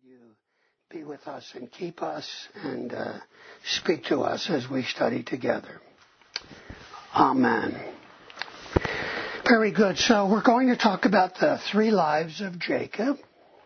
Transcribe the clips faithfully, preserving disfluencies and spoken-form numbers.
you be with us and keep us and uh, speak to us as we study together. Amen. Very good. So we're going to talk about the three lives of Jacob.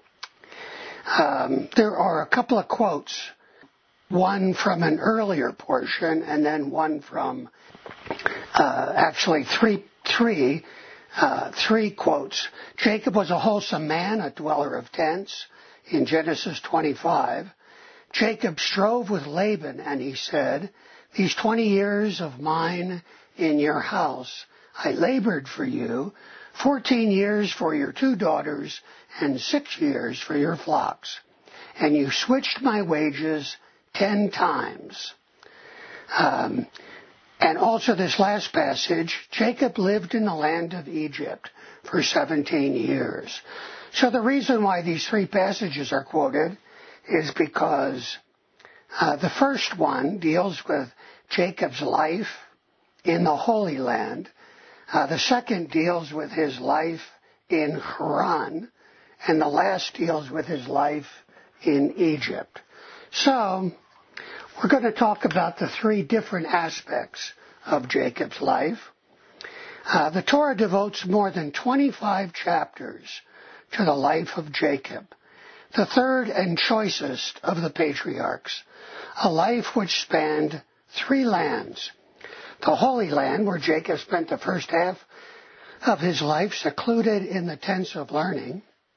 Um, there are a couple of quotes, one from an earlier portion and then one from uh, actually three, three, uh, three quotes. Jacob was a wholesome man, a dweller of tents. In Genesis twenty-five, Jacob strove with Laban, and he said, "These twenty years of mine in your house, I labored for you, fourteen years for your two daughters, and six years for your flocks. And you switched my wages ten times." Um, and also this last passage, Jacob lived in the land of Egypt for seventeen years. So the reason why these three passages are quoted is because uh, the first one deals with Jacob's life in the Holy Land. Uh, the second deals with his life in Haran. And the last deals with his life in Egypt. So we're going to talk about the three different aspects of Jacob's life. Uh, the Torah devotes more than twenty-five chapters to the life of Jacob, the third and choicest of the patriarchs, a life which spanned three lands. The Holy Land, where Jacob spent the first half of his life secluded in the tents of learning.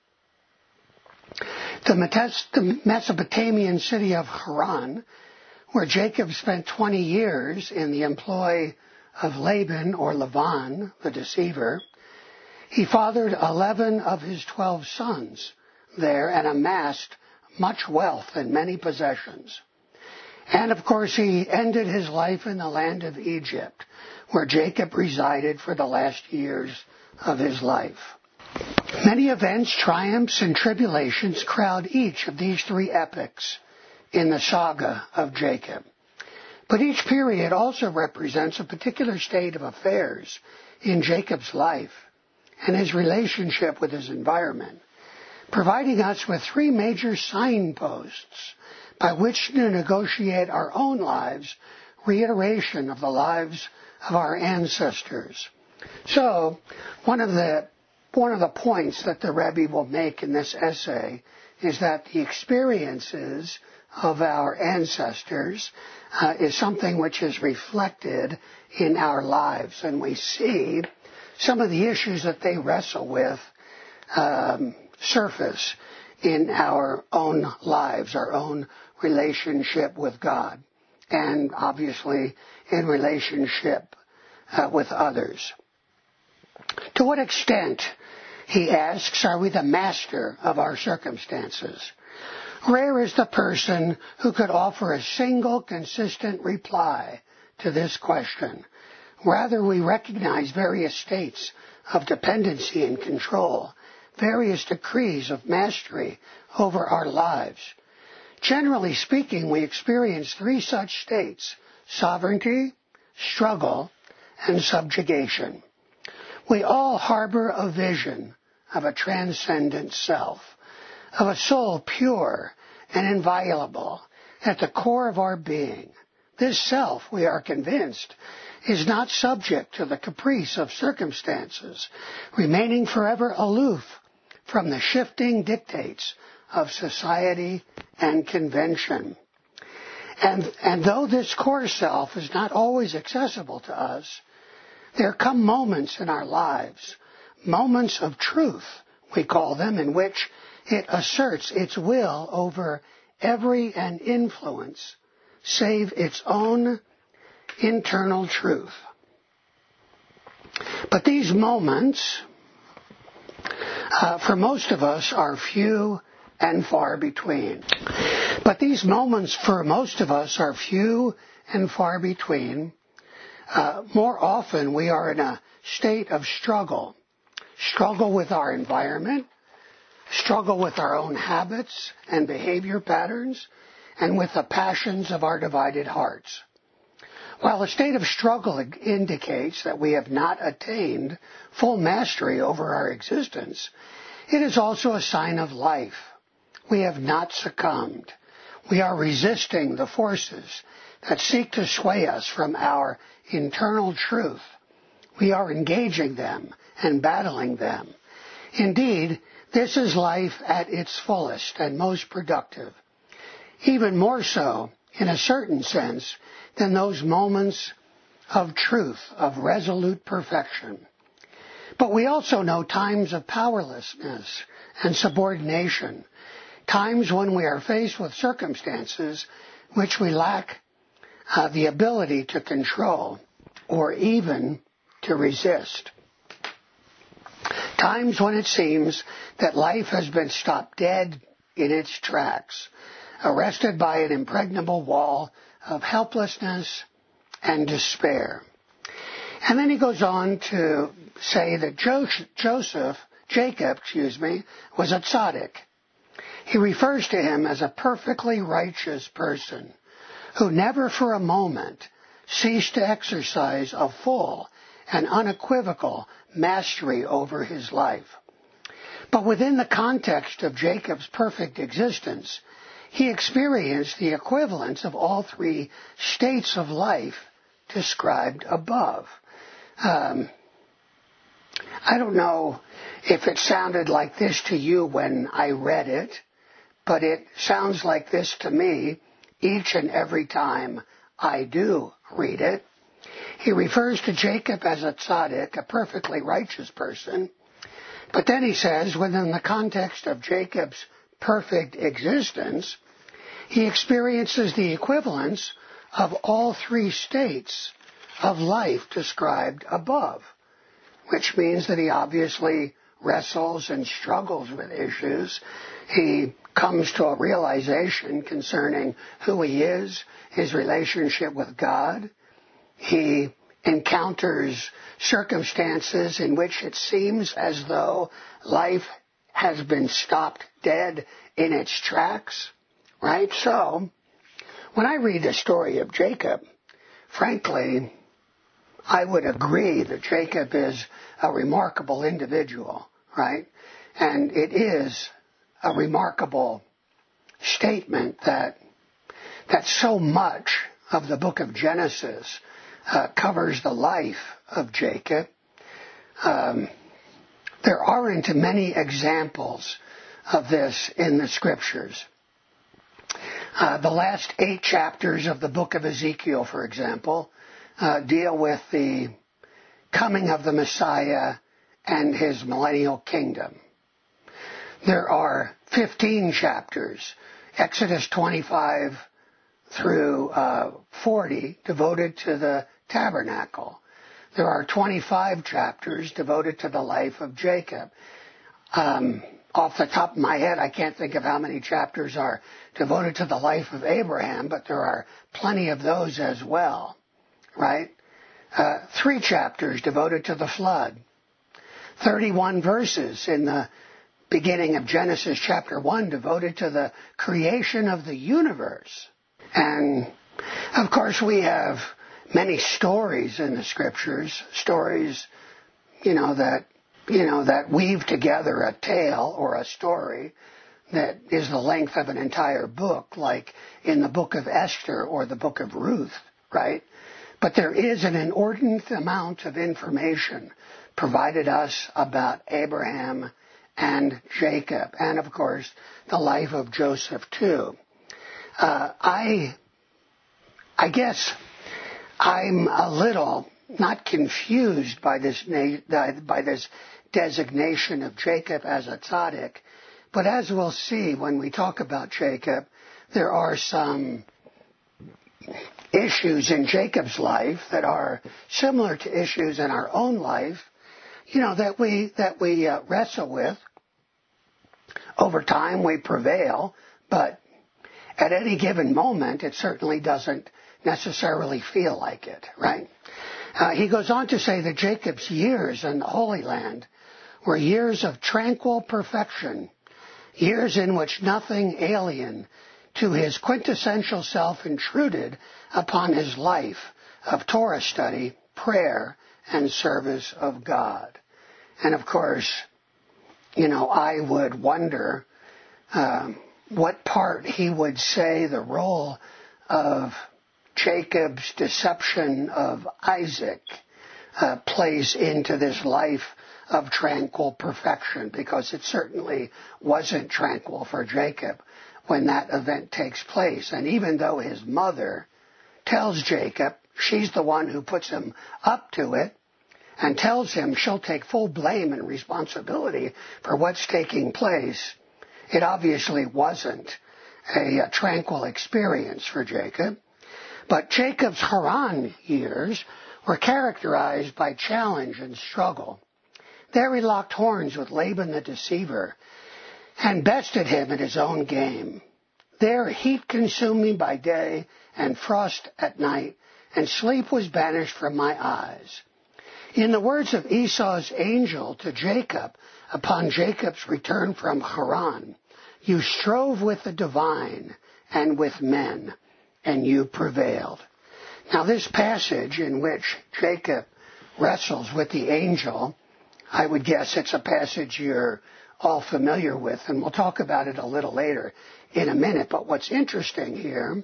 The Mesopotamian city of Haran, where Jacob spent twenty years in the employ of Laban or Lavan, the deceiver. He fathered eleven of his twelve sons there and amassed much wealth and many possessions. And of course he ended his life in the land of Egypt, where Jacob resided for the last years of his life. Many events, triumphs, and tribulations crowd each of these three epochs in the saga of Jacob. But each period also represents a particular state of affairs in Jacob's life and his relationship with his environment, providing us with three major signposts by which to negotiate our own lives, reiteration of the lives of our ancestors. So, one of the one of the points that the Rebbe will make in this essay is that the experiences of our ancestors uh, is something which is reflected in our lives, and we see some of the issues that they wrestle with um, surface in our own lives, our own relationship with God, and obviously in relationship uh, with others. To what extent, he asks, are we the master of our circumstances? Rare is the person who could offer a single consistent reply to this question. Rather, we recognize various states of dependency and control, various decrees of mastery over our lives. Generally speaking, we experience three such states: sovereignty, struggle, and subjugation. We all harbor a vision of a transcendent self, of a soul pure and inviolable at the core of our being. This self, we are convinced, is not subject to the caprice of circumstances, remaining forever aloof from the shifting dictates of society and convention. And, and though this core self is not always accessible to us, there come moments in our lives, moments of truth, we call them, in which it asserts its will over every and influence save its own internal truth. But these moments, uh, for most of us, are few and far between. But these moments, for most of us, are few and far between. Uh, more often, we are in a state of struggle. Struggle with our environment, struggle with our own habits and behavior patterns, and with the passions of our divided hearts. While a state of struggle indicates that we have not attained full mastery over our existence, it is also a sign of life. we have not succumbed. We are resisting the forces that seek to sway us from our internal truth. We are engaging them and battling them. Indeed, this is life at its fullest and most productive, even more so, in a certain sense, than those moments of truth, of resolute perfection. But we also know times of powerlessness and subordination, times when we are faced with circumstances which we lack uh, the ability to control or even to resist. Times when it seems that life has been stopped dead in its tracks, arrested by an impregnable wall of helplessness and despair. And then he goes on to say that Joseph, Jacob, excuse me, was a tzaddik. He refers to him as a perfectly righteous person who never for a moment ceased to exercise a full and unequivocal mastery over his life. But within the context of Jacob's perfect existence, he experienced the equivalence of all three states of life described above. Um, I don't know if it sounded like this to you when I read it, but it sounds like this to me each and every time I do read it. He refers to Jacob as a tzaddik, a perfectly righteous person, but then he says, within the context of Jacob's perfect existence, he experiences the equivalence of all three states of life described above, which means that he obviously wrestles and struggles with issues. He comes to a realization concerning who he is, his relationship with God. He encounters circumstances in which it seems as though life has been stopped dead in its tracks, right? So, when I read the story of Jacob, frankly, I would agree that Jacob is a remarkable individual, right? And it is a remarkable statement that that so much of the book of Genesis uh, covers the life of Jacob. Um, there aren't many examples of this in the scriptures. Uh, the last eight chapters of the book of Ezekiel, for example, uh, deal with the coming of the Messiah and his millennial kingdom. There are fifteen chapters, Exodus twenty-five through uh, forty, devoted to the tabernacle. There are twenty-five chapters devoted to the life of Jacob. Um, off the top of my head, I can't think of how many chapters are devoted to the life of Abraham, but there are plenty of those as well, right? Uh, three chapters devoted to the flood. thirty-one verses in the beginning of Genesis chapter one devoted to the creation of the universe. And, of course, we have many stories in the scriptures, stories, you know, that, you know, that weave together a tale or a story that is the length of an entire book, like in the book of Esther or the book of Ruth, right? But there is an inordinate amount of information provided us about Abraham and Jacob, and of course the life of Joseph too. Uh, I, I guess I'm a little not confused by this na- by this designation of Jacob as a tzaddik, but as we'll see when we talk about Jacob, there are some issues in Jacob's life that are similar to issues in our own life, you know, that we that we uh, wrestle with. Over time, we prevail, but at any given moment, it certainly doesn't necessarily feel like it, right? Uh, he goes on to say that Jacob's years in the Holy Land were years of tranquil perfection, years in which nothing alien to his quintessential self intruded upon his life of Torah study, prayer, and service of God. And of course, you know, I would wonder, um, what part he would say the role of Jacob's deception of Isaac uh, plays into this life of tranquil perfection, because it certainly wasn't tranquil for Jacob when that event takes place. And even though his mother tells Jacob, she's the one who puts him up to it, and tells him she'll take full blame and responsibility for what's taking place, it obviously wasn't a, a tranquil experience for Jacob. But Jacob's Haran years were characterized by challenge and struggle. There he locked horns with Laban the deceiver and bested him at his own game. There heat consumed me by day and frost at night, and sleep was banished from my eyes. In the words of Esau's angel to Jacob upon Jacob's return from Haran, you strove with the divine and with men, and you prevailed. Now this passage in which Jacob wrestles with the angel, I would guess it's a passage you're all familiar with, and we'll talk about it a little later in a minute. But what's interesting here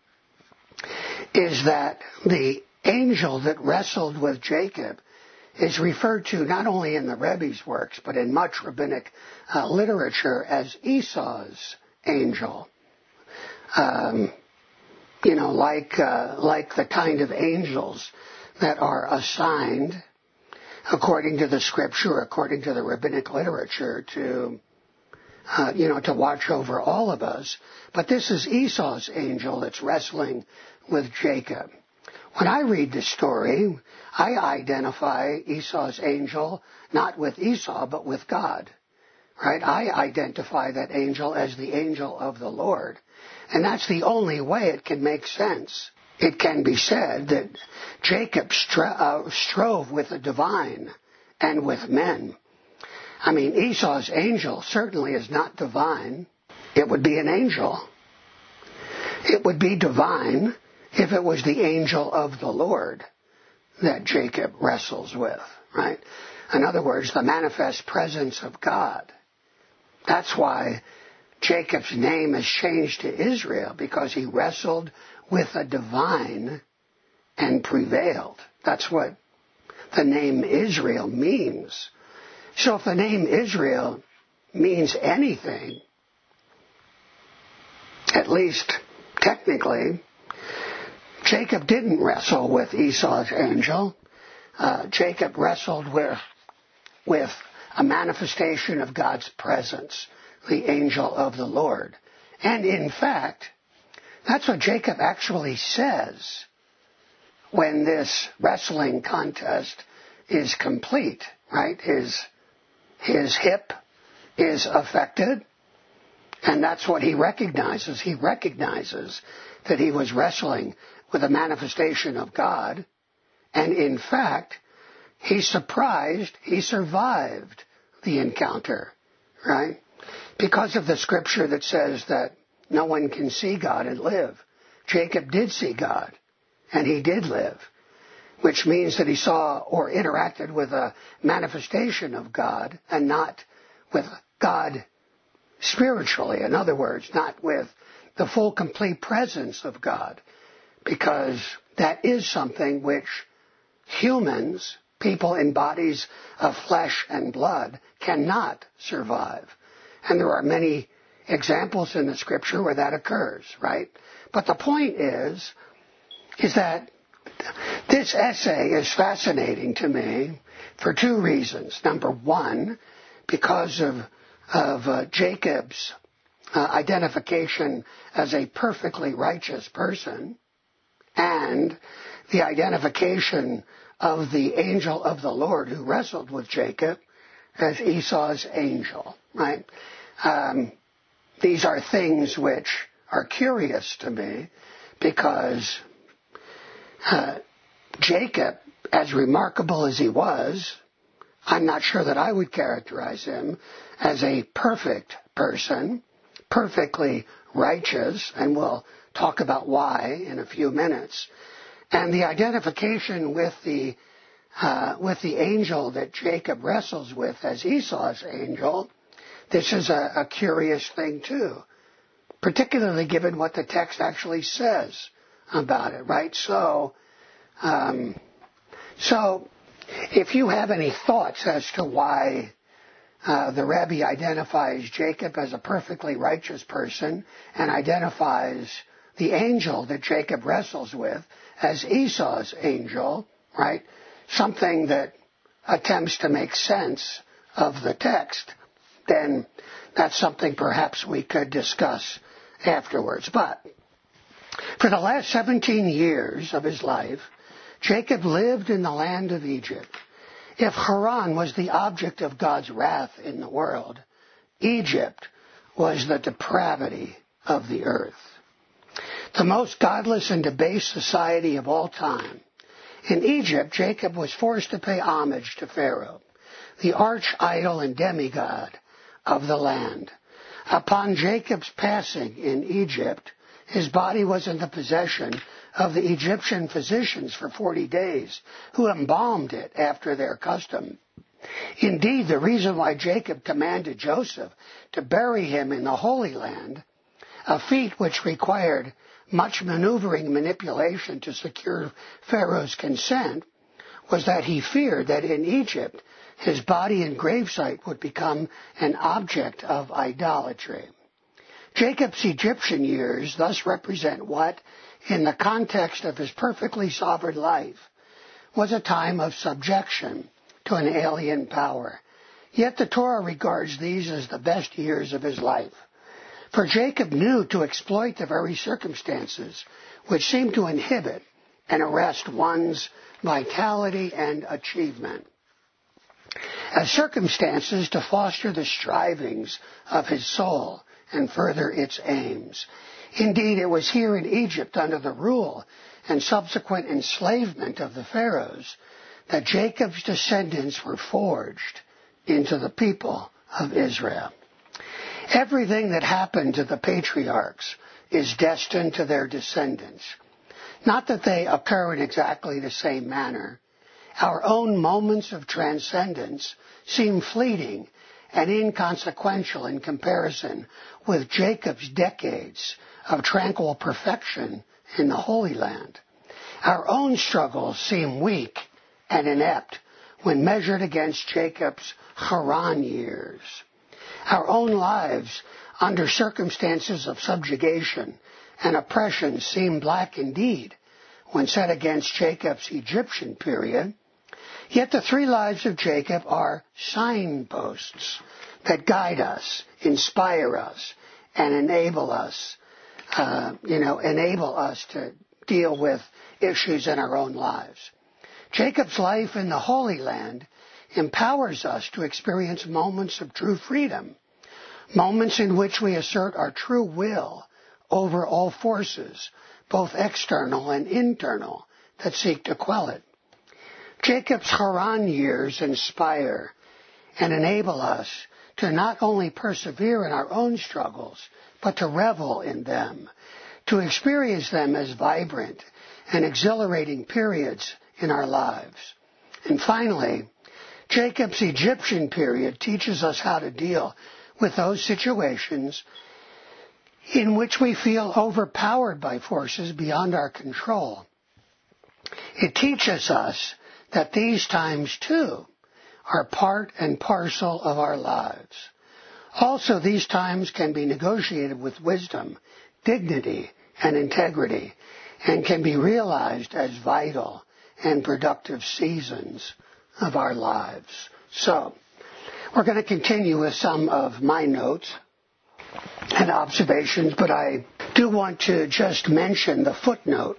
is that the angel that wrestled with Jacob is referred to not only in the Rebbe's works, but in much rabbinic uh, literature as Esau's angel. Um, you know, like uh, like the kind of angels that are assigned, according to the scripture, according to the rabbinic literature, to uh, you know, to watch over all of us. But this is Esau's angel that's wrestling with Jacob. When I read the story, I identify Esau's angel not with Esau, but with God. Right? I identify that angel as the angel of the Lord. And that's the only way it can make sense. It can be said that Jacob stro- uh, strove with the divine and with men. I mean, Esau's angel certainly is not divine. It would be an angel. It would be divine if it was the angel of the Lord that Jacob wrestles with, right? In other words, the manifest presence of God. That's why Jacob's name is changed to Israel, because he wrestled with a divine and prevailed. That's what the name Israel means. So if the name Israel means anything, at least technically, Jacob didn't wrestle with Esau's angel. Uh, Jacob wrestled with, with a manifestation of God's presence, the angel of the Lord. And in fact, that's what Jacob actually says when this wrestling contest is complete, right? His, his hip is affected, and that's what he recognizes. He recognizes that he was wrestling with a manifestation of God, and in fact, he's surprised he survived the encounter, right? Because of the scripture that says that no one can see God and live. Jacob did see God, and he did live, which means that he saw or interacted with a manifestation of God and not with God spiritually. In other words, not with the full, complete presence of God, because that is something which humans, people in bodies of flesh and blood, cannot survive. And there are many examples in the scripture where that occurs, right? But the point is, is that this essay is fascinating to me for two reasons. Number one, because of, of uh, Jacob's uh, identification as a perfectly righteous person, and the identification of the angel of the Lord who wrestled with Jacob as Esau's angel, right? Um, these are things which are curious to me, because uh, Jacob, as remarkable as he was, I'm not sure that I would characterize him as a perfect person, perfectly righteous, and we'll talk about why in a few minutes. And the identification with the uh, with the angel that Jacob wrestles with as Esau's angel, this is a, a curious thing too, particularly given what the text actually says about it, right? So, um, so if you have any thoughts as to why uh, the Rebbe identifies Jacob as a perfectly righteous person and identifies the angel that Jacob wrestles with as Esau's angel, right? Something that attempts to make sense of the text, then that's something perhaps we could discuss afterwards. But for the last seventeen years of his life, Jacob lived in the land of Egypt. If Haran was the object of God's wrath in the world, Egypt was the depravity of the earth. The most godless and debased society of all time. In Egypt, Jacob was forced to pay homage to Pharaoh, the arch-idol and demigod of the land. Upon Jacob's passing in Egypt, his body was in the possession of the Egyptian physicians for forty days, who embalmed it after their custom. Indeed, the reason why Jacob commanded Joseph to bury him in the Holy Land, a feat which required much maneuvering and manipulation to secure Pharaoh's consent, was that he feared that in Egypt his body and gravesite would become an object of idolatry. Jacob's Egyptian years thus represent what, in the context of his perfectly sovereign life, was a time of subjection to an alien power. Yet the Torah regards these as the best years of his life. For Jacob knew to exploit the very circumstances which seemed to inhibit and arrest one's vitality and achievement, as circumstances to foster the strivings of his soul and further its aims. Indeed, it was here in Egypt, under the rule and subsequent enslavement of the pharaohs, that Jacob's descendants were forged into the people of Israel. Everything that happened to the patriarchs is destined to their descendants. Not that they occur in exactly the same manner. Our own moments of transcendence seem fleeting and inconsequential in comparison with Jacob's decades of tranquil perfection in the Holy Land. Our own struggles seem weak and inept when measured against Jacob's Haran years. Our own lives, under circumstances of subjugation and oppression, seem black indeed when set against Jacob's Egyptian period. Yet the three lives of Jacob are signposts that guide us, inspire us, and enable us, uh, you know, enable us to deal with issues in our own lives. Jacob's life in the Holy Land empowers us to experience moments of true freedom, moments in which we assert our true will over all forces, both external and internal, that seek to quell it. Jacob's Haran years inspire and enable us to not only persevere in our own struggles, but to revel in them, to experience them as vibrant and exhilarating periods in our lives. And finally, Jacob's Egyptian period teaches us how to deal with those situations in which we feel overpowered by forces beyond our control. It teaches us that these times, too, are part and parcel of our lives. Also, these times can be negotiated with wisdom, dignity, and integrity, and can be realized as vital and productive seasons of our lives. So, we're going to continue with some of my notes and observations, but I do want to just mention the footnote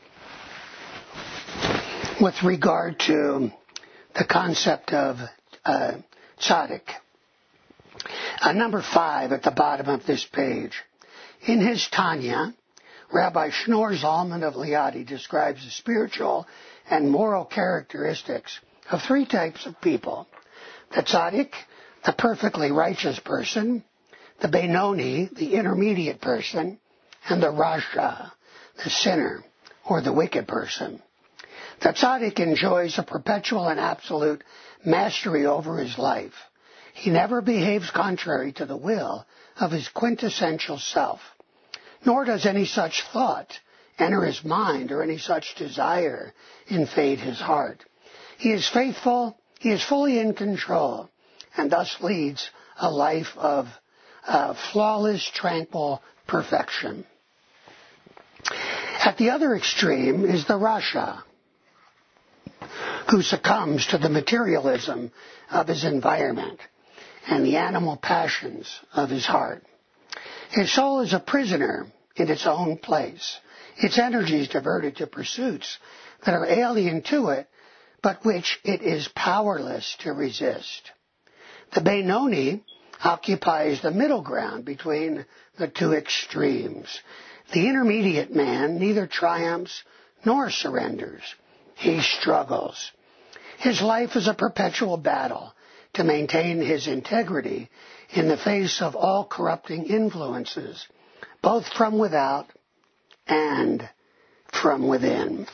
with regard to the concept of uh, tzaddik. Uh, number five at the bottom of this page. In his Tanya, Rabbi Shneur Zalman of Liadi describes the spiritual and moral characteristics of three types of people: the tzaddik, the perfectly righteous person; the Benoni, the intermediate person; and the Rasha, the sinner, or the wicked person. The tzaddik enjoys a perpetual and absolute mastery over his life. He never behaves contrary to the will of his quintessential self. nor does any such thought enter his mind or any such desire invade his heart. He is faithful, he is fully in control, and thus leads a life of uh, flawless, tranquil perfection. At the other extreme is the Rasha, who succumbs to the materialism of his environment and the animal passions of his heart. His soul is a prisoner in its own place, its energies diverted to pursuits that are alien to it, but which it is powerless to resist. The Benoni occupies the middle ground between the two extremes. The intermediate man neither triumphs nor surrenders. He struggles. His life is a perpetual battle to maintain his integrity in the face of all corrupting influences, both from without and from within.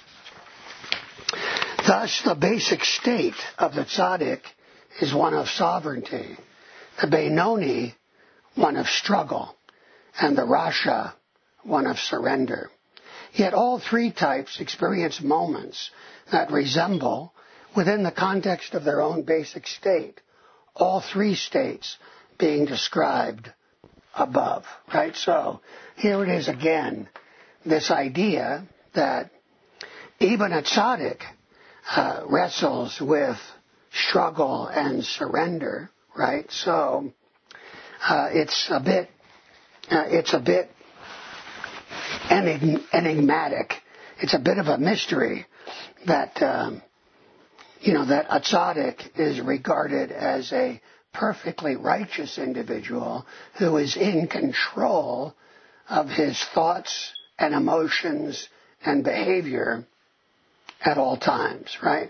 Thus, the basic state of the tzaddik is one of sovereignty, the Benoni one of struggle, and the Rasha one of surrender. Yet all three types experience moments that resemble, within the context of their own basic state, all three states being described above, right? So here it is again, this idea that even a tzaddik uh, wrestles with struggle and surrender, right? So uh, it's a bit, uh, it's a bit enig- enigmatic. It's a bit of a mystery that, um, you know, that a tzaddik is regarded as a perfectly righteous individual who is in control of his thoughts and emotions and behavior at all times, right?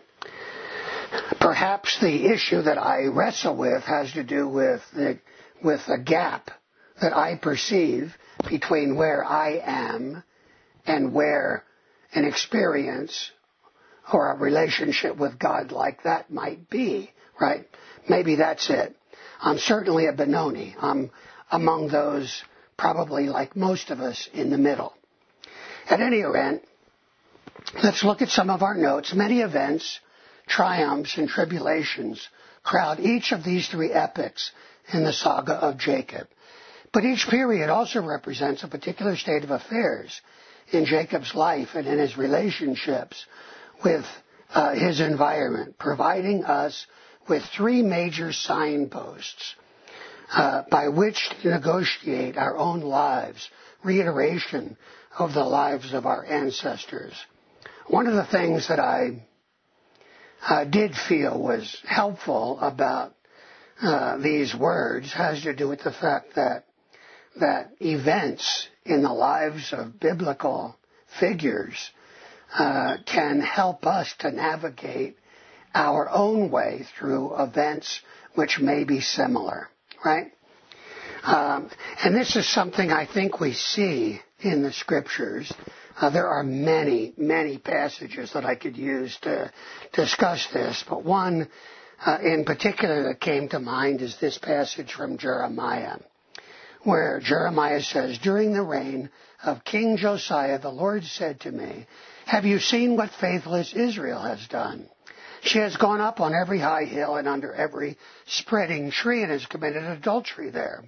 Perhaps the issue that I wrestle with has to do with the, with the gap that I perceive between where I am and where an experience or a relationship with God like that might be, right? Maybe that's it. I'm certainly a Benoni. I'm among those probably like most of us in the middle. At any event, let's look at some of our notes. Many events, triumphs, and tribulations crowd each of these three epochs in the saga of Jacob. But each period also represents a particular state of affairs in Jacob's life and in his relationships with uh, his environment, providing us with three major signposts uh, by which to negotiate our own lives, reiteration of the lives of our ancestors. One of the things that I uh, did feel was helpful about uh, these words has to do with the fact that that events in the lives of biblical figures uh, can help us to navigate our own way through events which may be similar, right? Um, and this is something I think we see in the scriptures. Uh, there are many, many passages that I could use to discuss this, but one uh, in particular that came to mind is this passage from Jeremiah, where Jeremiah says, "During the reign of King Josiah, the Lord said to me, 'Have you seen what faithless Israel has done? She has gone up on every high hill and under every spreading tree and has committed adultery there.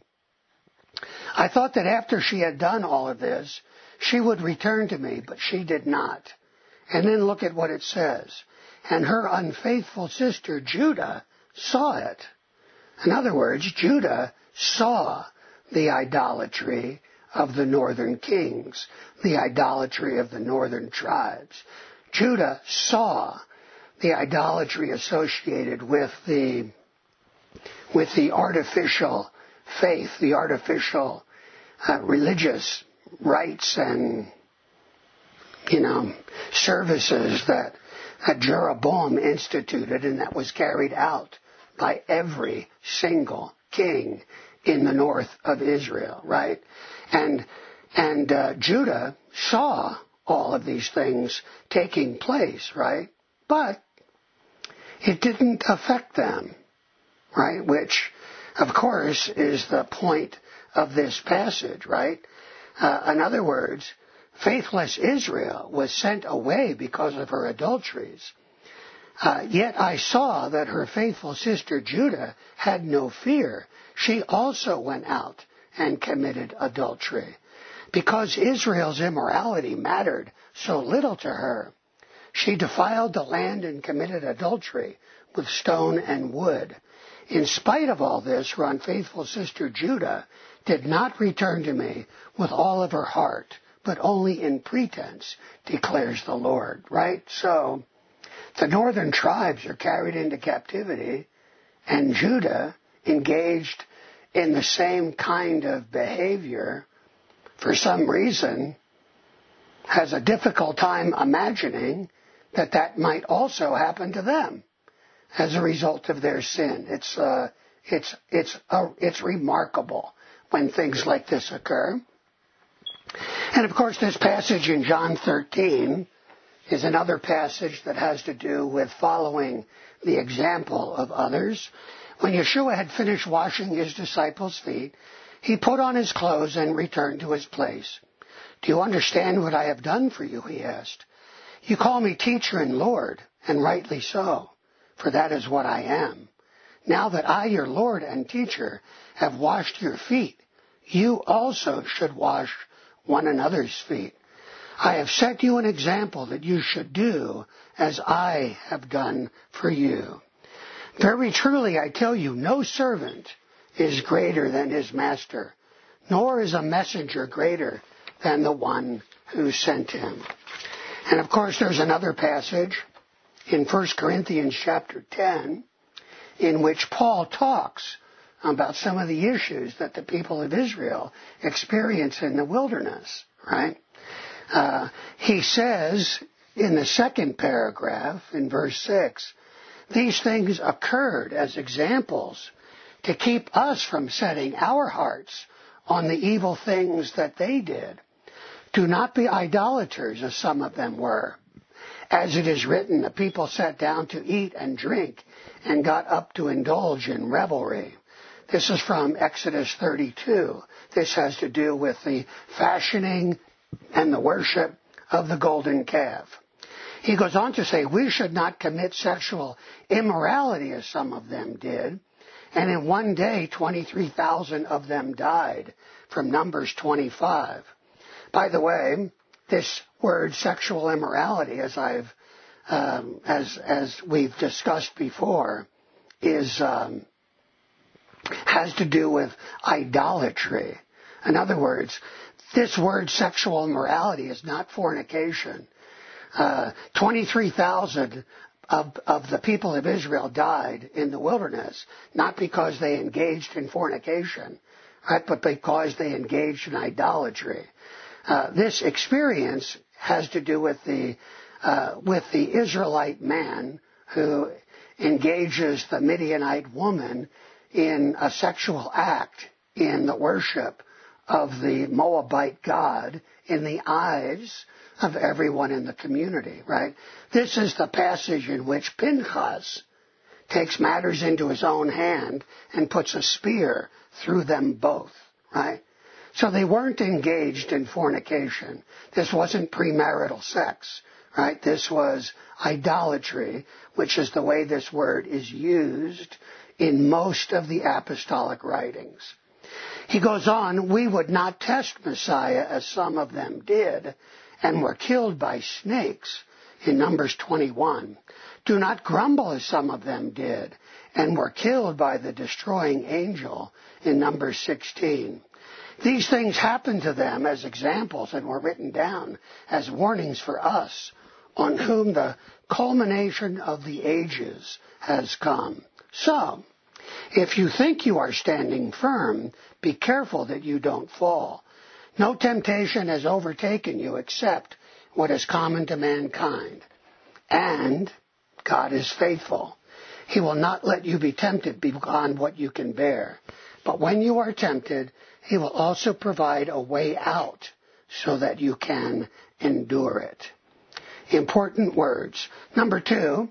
I thought that after she had done all of this, she would return to me, but she did not.' And then look at what it says. 'And her unfaithful sister Judah saw it.'" In other words, Judah saw the idolatry of the northern kings, the idolatry of the northern tribes. Judah saw the idolatry associated with the with the artificial faith, the artificial uh, religious rites and, you know, services that, that Jeroboam instituted and that was carried out by every single king in the north of Israel, right? And and uh, Judah saw all of these things taking place, right? But it didn't affect them, right? Which, of course, is the point of this passage, right? Uh, in other words, faithless Israel was sent away because of her adulteries. Uh, yet I saw that her faithful sister Judah had no fear. She also went out and committed adultery. Because Israel's immorality mattered so little to her, she defiled the land and committed adultery with stone and wood. In spite of all this, her unfaithful sister Judah did not return to me with all of her heart, but only in pretense, declares the Lord. Right? So, the northern tribes are carried into captivity, and Judah, engaged in the same kind of behavior, for some reason, has a difficult time imagining that that might also happen to them as a result of their sin. It's uh, it's it's uh, it's remarkable when things like this occur. And of course, this passage in John thirteen is another passage that has to do with following the example of others. When Yeshua had finished washing his disciples' feet, he put on his clothes and returned to his place. Do you understand what I have done for you? He asked. You call me teacher and Lord, and rightly so, for that is what I am. Now that I, your Lord and teacher, have washed your feet, you also should wash one another's feet. I have set you an example that you should do as I have done for you. Very truly I tell you, no servant is greater than his master, nor is a messenger greater than the one who sent him. And of course there's another passage in First Corinthians chapter ten in which Paul talks about some of the issues that the people of Israel experience in the wilderness, right? Uh, he says in the second paragraph, in verse six, these things occurred as examples to keep us from setting our hearts on the evil things that they did. Do not be idolaters, as some of them were. As it is written, the people sat down to eat and drink and got up to indulge in revelry. This is from Exodus thirty-two. This has to do with the fashioning and the worship of the golden calf. He goes on to say, we should not commit sexual immorality as some of them did. And in one day, twenty-three thousand of them died, from Numbers twenty-five. By the way, this word sexual immorality, as I've, um, as as we've discussed before, is um, has to do with idolatry. In other words, this word sexual immorality is not fornication. Uh, twenty-three thousand of, of the people of Israel died in the wilderness, not because they engaged in fornication, right, but because they engaged in idolatry. Uh, this experience has to do with the uh, with the Israelite man who engages the Midianite woman in a sexual act in the worship of the Moabite god in the eyes of everyone in the community, right? This is the passage in which Pinchas takes matters into his own hand and puts a spear through them both, right? So they weren't engaged in fornication. This wasn't premarital sex, right? This was idolatry, which is the way this word is used in most of the apostolic writings. He goes on, we would not test Messiah as some of them did and were killed by snakes in Numbers twenty-one. Do not grumble as some of them did and were killed by the destroying angel in Numbers sixteen. These things happened to them as examples and were written down as warnings for us, on whom the culmination of the ages has come. So, if you think you are standing firm, be careful that you don't fall. No temptation has overtaken you except what is common to mankind. And God is faithful. He will not let you be tempted beyond what you can bear. But when you are tempted, He will also provide a way out so that you can endure it. Important words. Number two,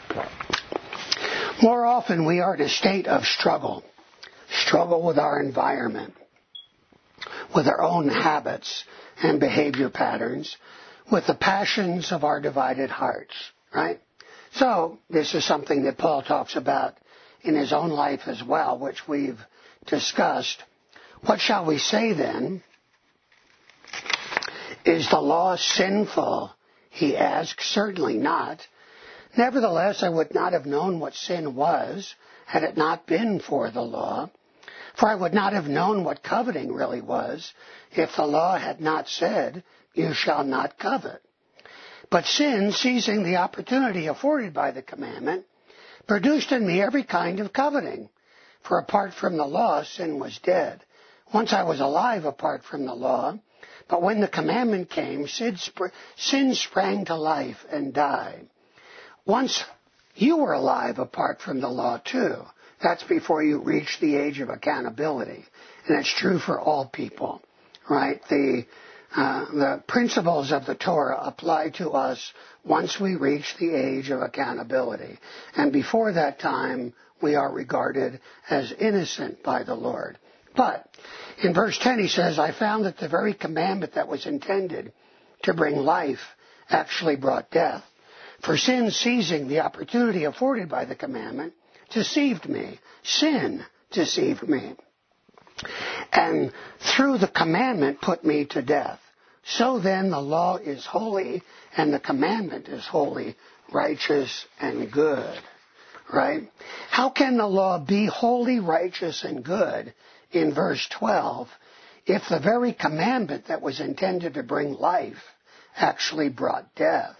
more often we are in a state of struggle. Struggle with our environment. with our own habits and behavior patterns, with the passions of our divided hearts, right? So this is something that Paul talks about in his own life as well, which we've discussed. What shall we say then? Is the law sinful? He asks. Certainly not. Nevertheless, I would not have known what sin was had it not been for the law. For I would not have known what coveting really was if the law had not said, you shall not covet. But sin, seizing the opportunity afforded by the commandment, produced in me every kind of coveting. For apart from the law, sin was dead. Once I was alive apart from the law, but when the commandment came, sin, sp- sin sprang to life and died. Once you were alive apart from the law too. That's before you reach the age of accountability. And it's true for all people, right? The, uh, the principles of the Torah apply to us once we reach the age of accountability. And before that time, we are regarded as innocent by the Lord. But in verse ten he says, I found that the very commandment that was intended to bring life actually brought death. For sin, seizing the opportunity afforded by the commandment, deceived me. Sin deceived me. And through the commandment put me to death. So then the law is holy and the commandment is holy, righteous, and good. Right? How can the law be holy, righteous, and good in verse twelve if the very commandment that was intended to bring life actually brought death?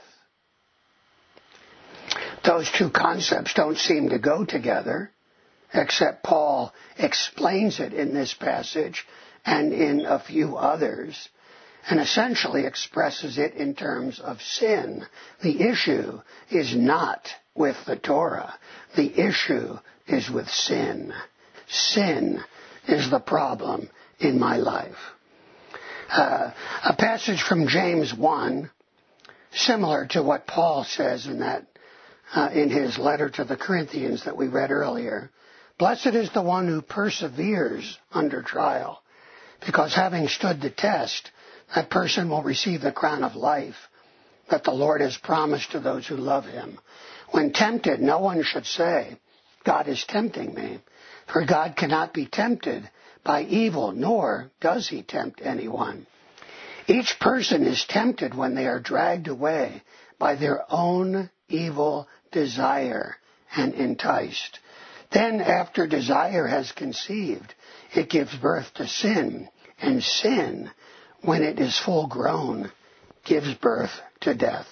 Those two concepts don't seem to go together, except Paul explains it in this passage and in a few others, and essentially expresses it in terms of sin. The issue is not with the Torah. The issue is with sin. Sin is the problem in my life. Uh, a passage from James one, similar to what Paul says in that Uh, in his letter to the Corinthians that we read earlier. Blessed is the one who perseveres under trial, because having stood the test, that person will receive the crown of life that the Lord has promised to those who love him. When tempted, no one should say, God is tempting me, for God cannot be tempted by evil, nor does he tempt anyone. Each person is tempted when they are dragged away by their own evil desire and enticed. Then after desire has conceived, it gives birth to sin, and sin, when it is full grown, gives birth to death.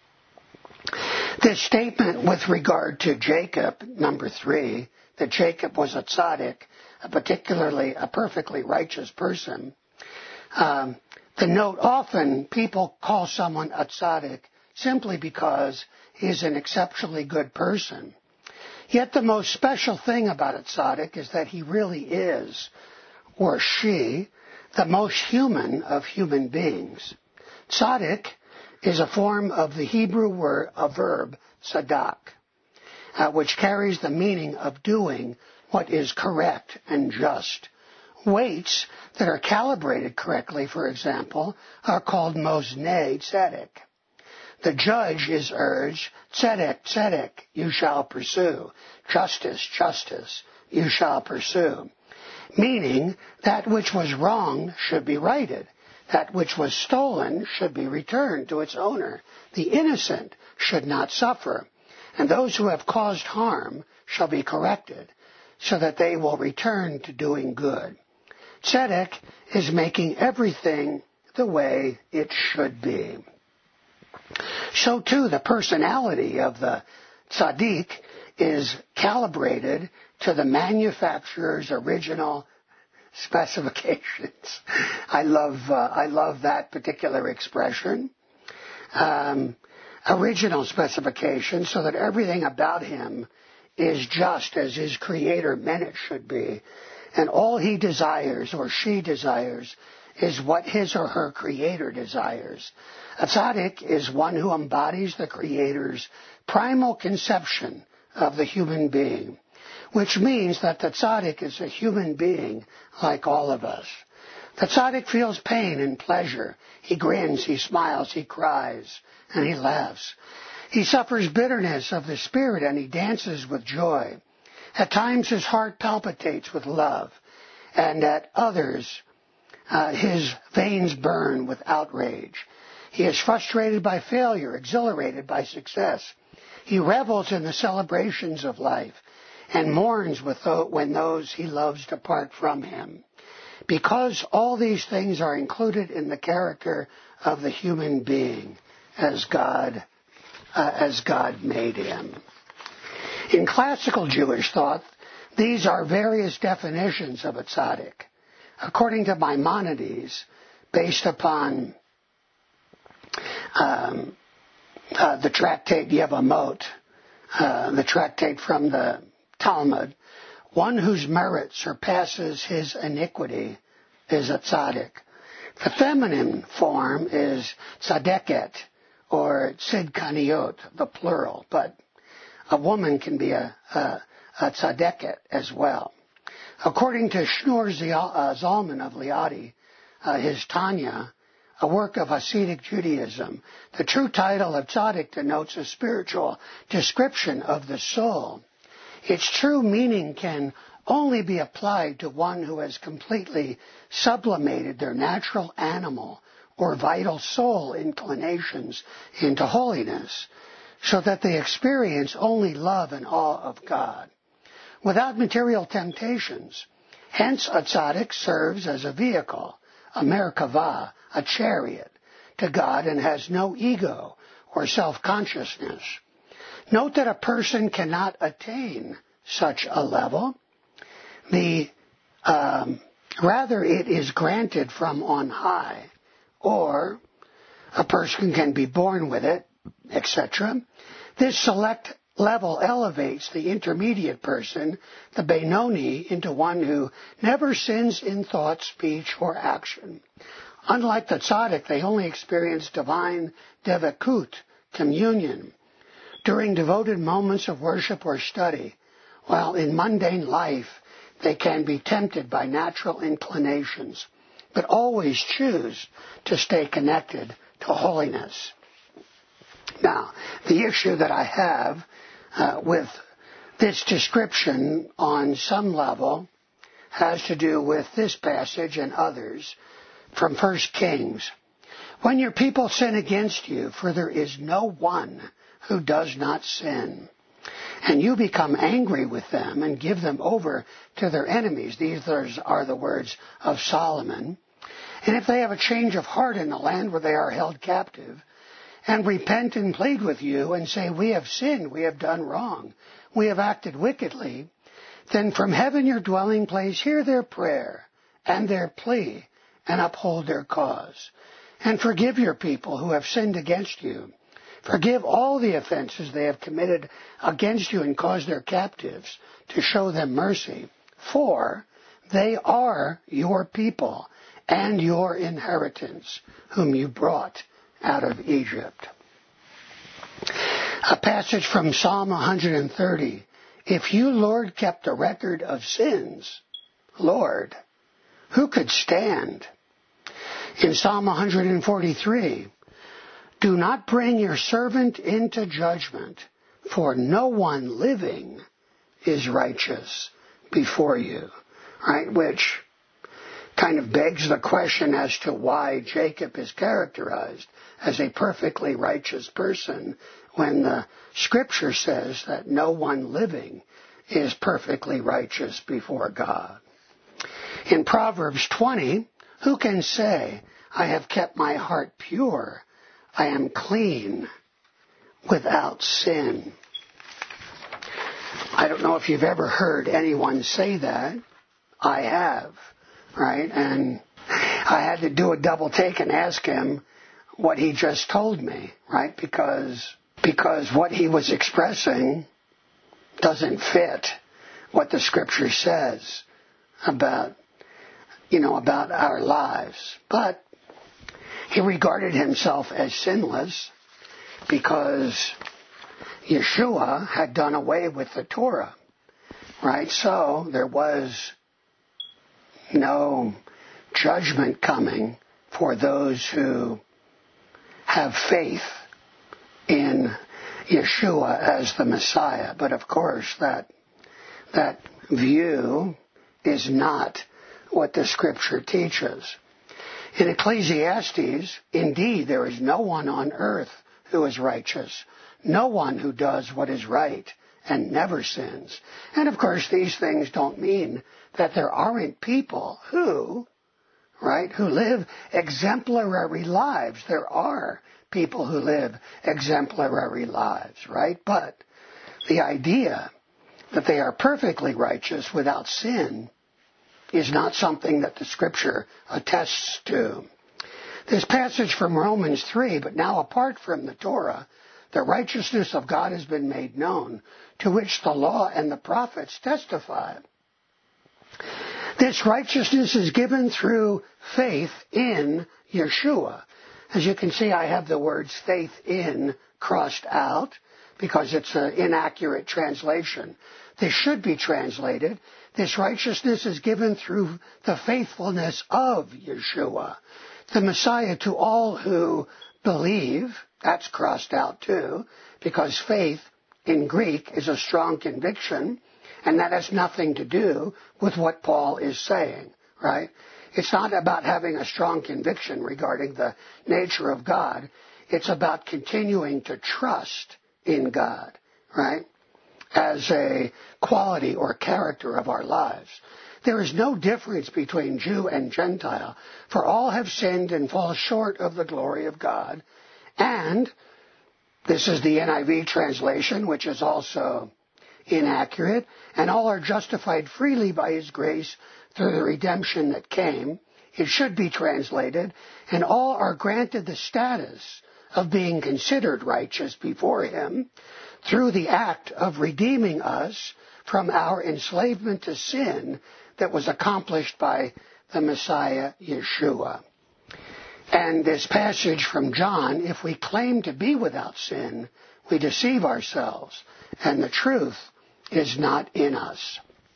This statement with regard to Jacob, number three, that Jacob was a tzaddik, a particularly a perfectly righteous person, um, the note often people call someone a tzaddik simply because he is an exceptionally good person. Yet the most special thing about a tzaddik is that he really is, or she, the most human of human beings. Tzaddik is a form of the Hebrew word, a verb, sadak, uh, which carries the meaning of doing what is correct and just. Weights that are calibrated correctly, for example, are called moznei tzedek. The judge is urged, tzedek, tzedek, you shall pursue. Justice, justice, you shall pursue. Meaning, that which was wrong should be righted. That which was stolen should be returned to its owner. The innocent should not suffer. And those who have caused harm shall be corrected, so that they will return to doing good. Tzedek is making everything the way it should be. So too, the personality of the tzaddik is calibrated to the manufacturer's original specifications. I love uh, I love that particular expression. Um, original specifications, so that everything about him is just as his creator meant it should be, and all he desires or she desires is what his or her creator desires. A tzaddik is one who embodies the creator's primal conception of the human being, which means that the tzaddik is a human being like all of us. The tzaddik feels pain and pleasure. He grins, he smiles, he cries, and he laughs. He suffers bitterness of the spirit and he dances with joy. At times his heart palpitates with love, and at others uh, his veins burn with outrage. He is frustrated by failure, exhilarated by success. He revels in the celebrations of life and mourns with those, when those he loves depart from him. Because all these things are included in the character of the human being as God, uh, as God made him. In classical Jewish thought, these are various definitions of a tzaddik. According to Maimonides, based upon um, uh, the tractate Yevamot, uh, the tractate from the Talmud, one whose merit surpasses his iniquity is a tzaddik. The feminine form is tzadeket, or tzidkaniot, the plural, but a woman can be a, a, a tzadeket as well. According to Shneur Zalman of Liadi, uh, his Tanya, a work of Hasidic Judaism, the true title of tzaddik denotes a spiritual description of the soul. Its true meaning can only be applied to one who has completely sublimated their natural animal or vital soul inclinations into holiness, so that they experience only love and awe of God, without material temptations. Hence, a tzaddik serves as a vehicle, a merkavah, a chariot, to God, and has no ego or self-consciousness. Note that a person cannot attain such a level. The, um, rather, it is granted from on high, or a person can be born with it, et cetera. This select level elevates the intermediate person, the Benoni, into one who never sins in thought, speech, or action. Unlike the tzaddik, they only experience divine devekut, communion, during devoted moments of worship or study, while in mundane life they can be tempted by natural inclinations, but always choose to stay connected to holiness. Now, the issue that I have uh, with this description on some level has to do with this passage and others from First Kings. When your people sin against you, for there is no one who does not sin, and you become angry with them and give them over to their enemies. These are the words of Solomon. And if they have a change of heart in the land where they are held captive, and repent and plead with you and say, we have sinned, we have done wrong, we have acted wickedly, then from heaven your dwelling place hear their prayer and their plea and uphold their cause. And forgive your people who have sinned against you. Forgive all the offenses they have committed against you and cause their captives to show them mercy. For they are your people and your inheritance, whom you brought out of Egypt. A passage from Psalm one hundred thirty. If you, Lord, kept a record of sins, Lord, who could stand? In Psalm one hundred forty-three, do not bring your servant into judgment, for no one living is righteous before you. Right? Which kind of begs the question as to why Jacob is characterized as a perfectly righteous person when the scripture says that no one living is perfectly righteous before God. In Proverbs twenty, who can say, I have kept my heart pure, I am clean without sin? I don't know if you've ever heard anyone say that. I have, right? And I had to do a double take and ask him what he just told me, right? Because because what he was expressing doesn't fit what the scripture says about, you know, about our lives. But he regarded himself as sinless because Yeshua had done away with the Torah, right? So there was no judgment coming for those who have faith in Yeshua as the Messiah. But of course, that that view is not what the Scripture teaches. In Ecclesiastes, indeed, there is no one on earth who is righteous, no one who does what is right and never sins. And of course, these things don't mean that there aren't people who, right, who live exemplary lives. There are people who live exemplary lives, right? But the idea that they are perfectly righteous without sin is not something that the Scripture attests to. This passage from Romans three, but now apart from the Torah, the righteousness of God has been made known, to which the law and the prophets testify. This righteousness is given through faith in Yeshua. As you can see, I have the words faith in crossed out because it's an inaccurate translation. This should be translated, this righteousness is given through the faithfulness of Yeshua, the Messiah, to all who believe. That's crossed out too, because faith in Greek is a strong conviction, and that has nothing to do with what Paul is saying, right? It's not about having a strong conviction regarding the nature of God. It's about continuing to trust in God, right, as a quality or character of our lives. There is no difference between Jew and Gentile, for all have sinned and fall short of the glory of God. And this is the N I V translation, which is also inaccurate, and all are justified freely by His grace through the redemption that came. It should be translated, and all are granted the status of being considered righteous before Him through the act of redeeming us from our enslavement to sin that was accomplished by the Messiah Yeshua. And this passage from John, if we claim to be without sin, we deceive ourselves, and the truth is not in us.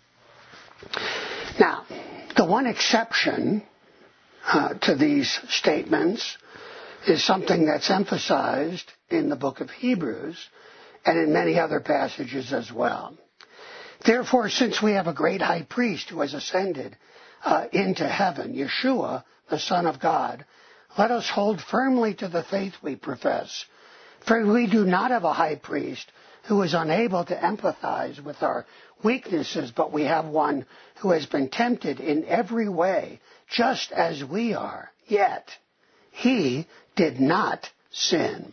Now, the one exception uh, to these statements is something that's emphasized in the book of Hebrews and in many other passages as well. Therefore, since we have a great high priest who has ascended uh, into heaven, Yeshua, the Son of God, let us hold firmly to the faith we profess. For we do not have a high priest who is unable to empathize with our weaknesses, but we have one who has been tempted in every way, just as we are. Yet He did not sin.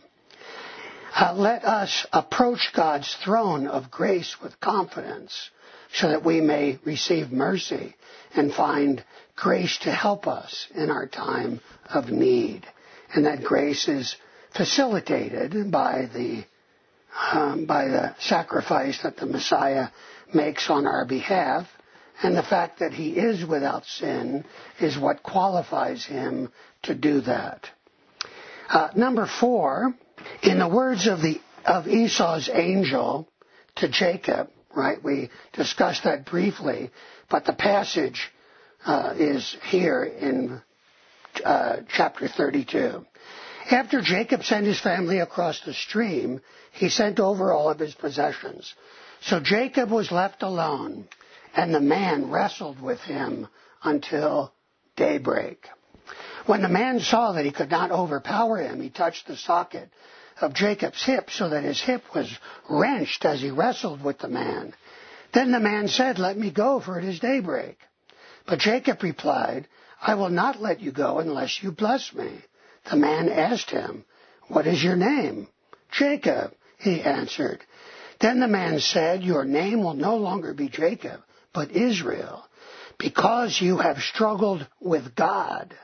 Uh, let us approach God's throne of grace with confidence, so that we may receive mercy and find grace to help us in our time of need. And that grace is facilitated by the um, by the sacrifice that the Messiah makes on our behalf, and the fact that He is without sin is what qualifies Him to do that. Uh, number four, in the words of the of Esau's angel to Jacob, right? We discussed that briefly, but the passage uh, is here in uh, chapter thirty-two. After Jacob sent his family across the stream, he sent over all of his possessions. So Jacob was left alone, and the man wrestled with him until daybreak. When the man saw that he could not overpower him, he touched the socket of Jacob's hip so that his hip was wrenched as he wrestled with the man. Then the man said, "Let me go, for it is daybreak." But Jacob replied, "I will not let you go unless you bless me." The man asked him, "What is your name?" "Jacob," he answered. Then the man said, "Your name will no longer be Jacob, but Israel, because you have struggled with God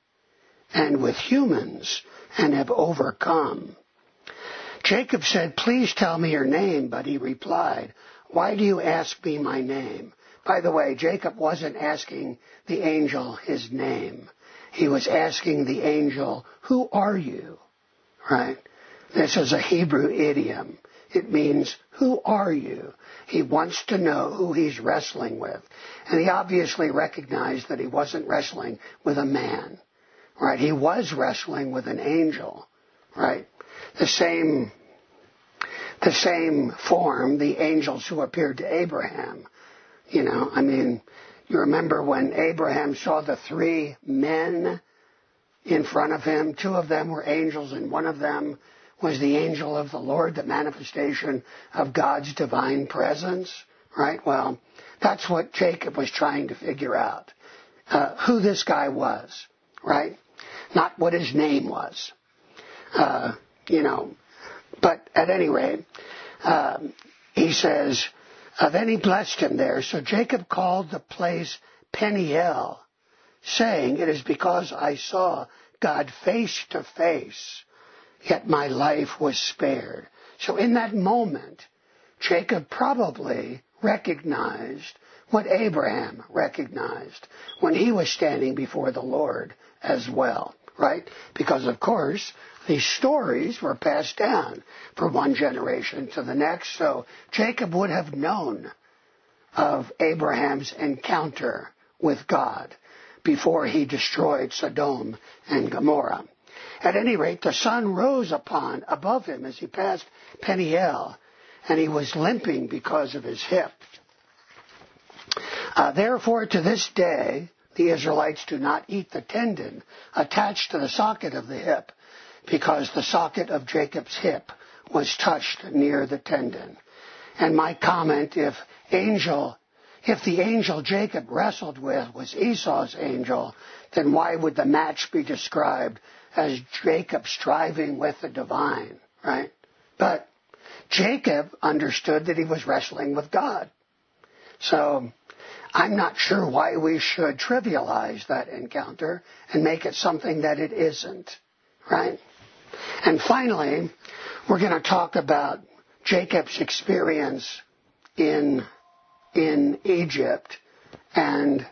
and with humans and have overcome." Jacob said, "Please tell me your name." But he replied, "Why do you ask me my name?" By the way, Jacob wasn't asking the angel his name. He was asking the angel, "Who are you?" Right? This is a Hebrew idiom. It means, who are you? He wants to know who he's wrestling with. And he obviously recognized that he wasn't wrestling with a man, right? He was wrestling with an angel, right? The same, the same form, the angels who appeared to Abraham. You know, I mean, you remember when Abraham saw the three men in front of him, two of them were angels and one of them was the angel of the Lord, the manifestation of God's divine presence, right? Well, that's what Jacob was trying to figure out, uh, who this guy was, right? Not what his name was, uh, you know. But at any rate, um, he says, uh, then he blessed him there. So Jacob called the place Peniel, saying, it is because I saw God face to face, yet my life was spared. So in that moment, Jacob probably recognized what Abraham recognized when he was standing before the Lord as well, right? Because, of course, these stories were passed down from one generation to the next. So Jacob would have known of Abraham's encounter with God before he destroyed Sodom and Gomorrah. At any rate, the sun rose upon above him as he passed Peniel, and he was limping because of his hip. Uh, therefore, to this day, the Israelites do not eat the tendon attached to the socket of the hip, because the socket of Jacob's hip was touched near the tendon. And my comment, if angel, if the angel Jacob wrestled with was Esau's angel, then why would the match be described as Jacob striving with the divine, right? But Jacob understood that he was wrestling with God. So I'm not sure why we should trivialize that encounter and make it something that it isn't, right? And finally, we're going to talk about Jacob's experience in in Egypt, and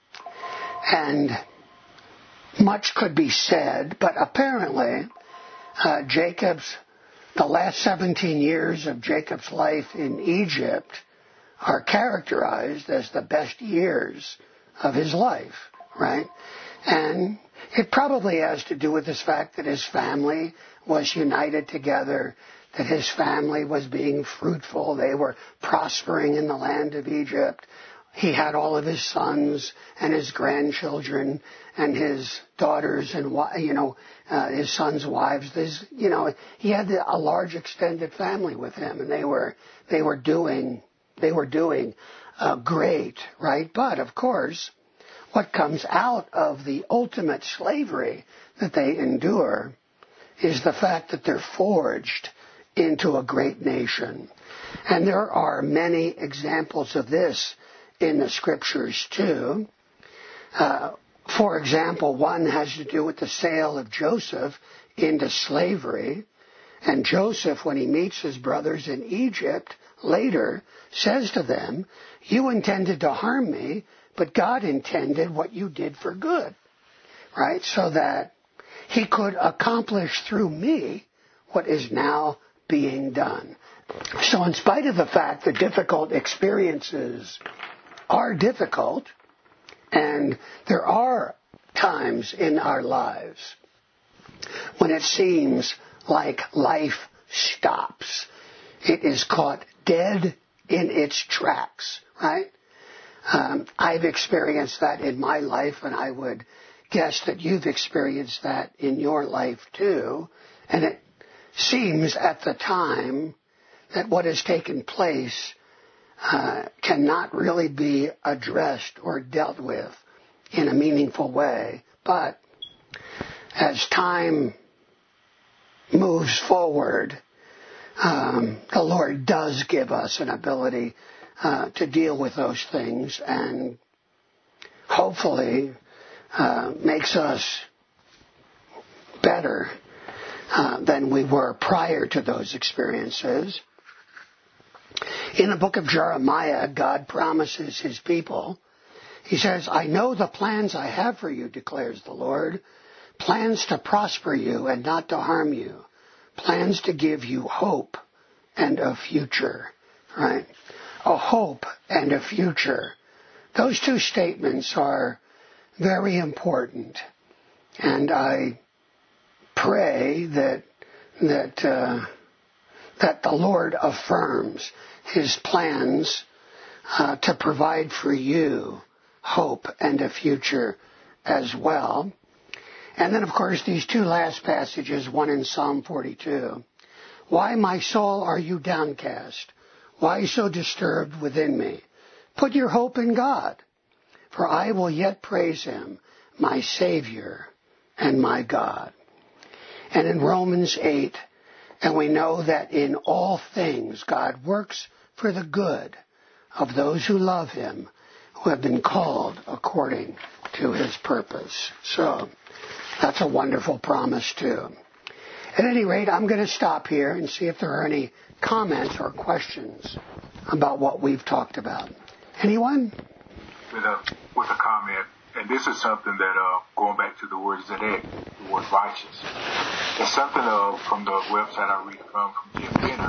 and much could be said, but apparently uh, Jacob's the last seventeen years of Jacob's life in Egypt are characterized as the best years of his life, right? And it probably has to do with this fact that his family was united together, that his family was being fruitful. They were prospering in the land of Egypt. He had all of his sons and his grandchildren and his daughters and, you know, uh, his sons' wives. There's, you know, he had a large extended family with him, and they were they were doing they were doing uh, great, right? But of course, what comes out of the ultimate slavery that they endure is the fact that they're forged into a great nation. And there are many examples of this in the scriptures too. Uh, for example, one has to do with the sale of Joseph into slavery. And Joseph, when he meets his brothers in Egypt, later says to them, you intended to harm me, but God intended what you did for good, right? So that he could accomplish through me what is now being done. So in spite of the fact that difficult experiences are difficult, and there are times in our lives when it seems like life stops, it is caught dead in its tracks, right? Um, I've experienced that in my life, and I would guess that you've experienced that in your life too. And it seems at the time that what has taken place uh, cannot really be addressed or dealt with in a meaningful way. But as time moves forward, um, the Lord does give us an ability uh, to deal with those things, and hopefully uh, makes us better uh, than we were prior to those experiences. In the book of Jeremiah, God promises his people, he says, I know the plans I have for you, declares the Lord, plans to prosper you and not to harm you, plans to give you hope and a future, right? A hope and a future. Those two statements are very important. And I pray that that uh, that the Lord affirms His plans uh, to provide for you hope and a future as well. And then, of course, these two last passages, one in Psalm forty-two. Why, my soul, are you downcast? Why so disturbed within me? Put your hope in God, for I will yet praise Him, my Savior and my God. And in Romans eight, and we know that in all things God works for the good of those who love Him, who have been called according to His purpose. So, that's a wonderful promise too. At any rate, I'm going to stop here and see if there are any comments or questions about what we've talked about. Anyone? With a, with a comment, and this is something that, uh, going back to the word Zedek, the word righteous, it's something uh, from the website I read from, from Jim Benner,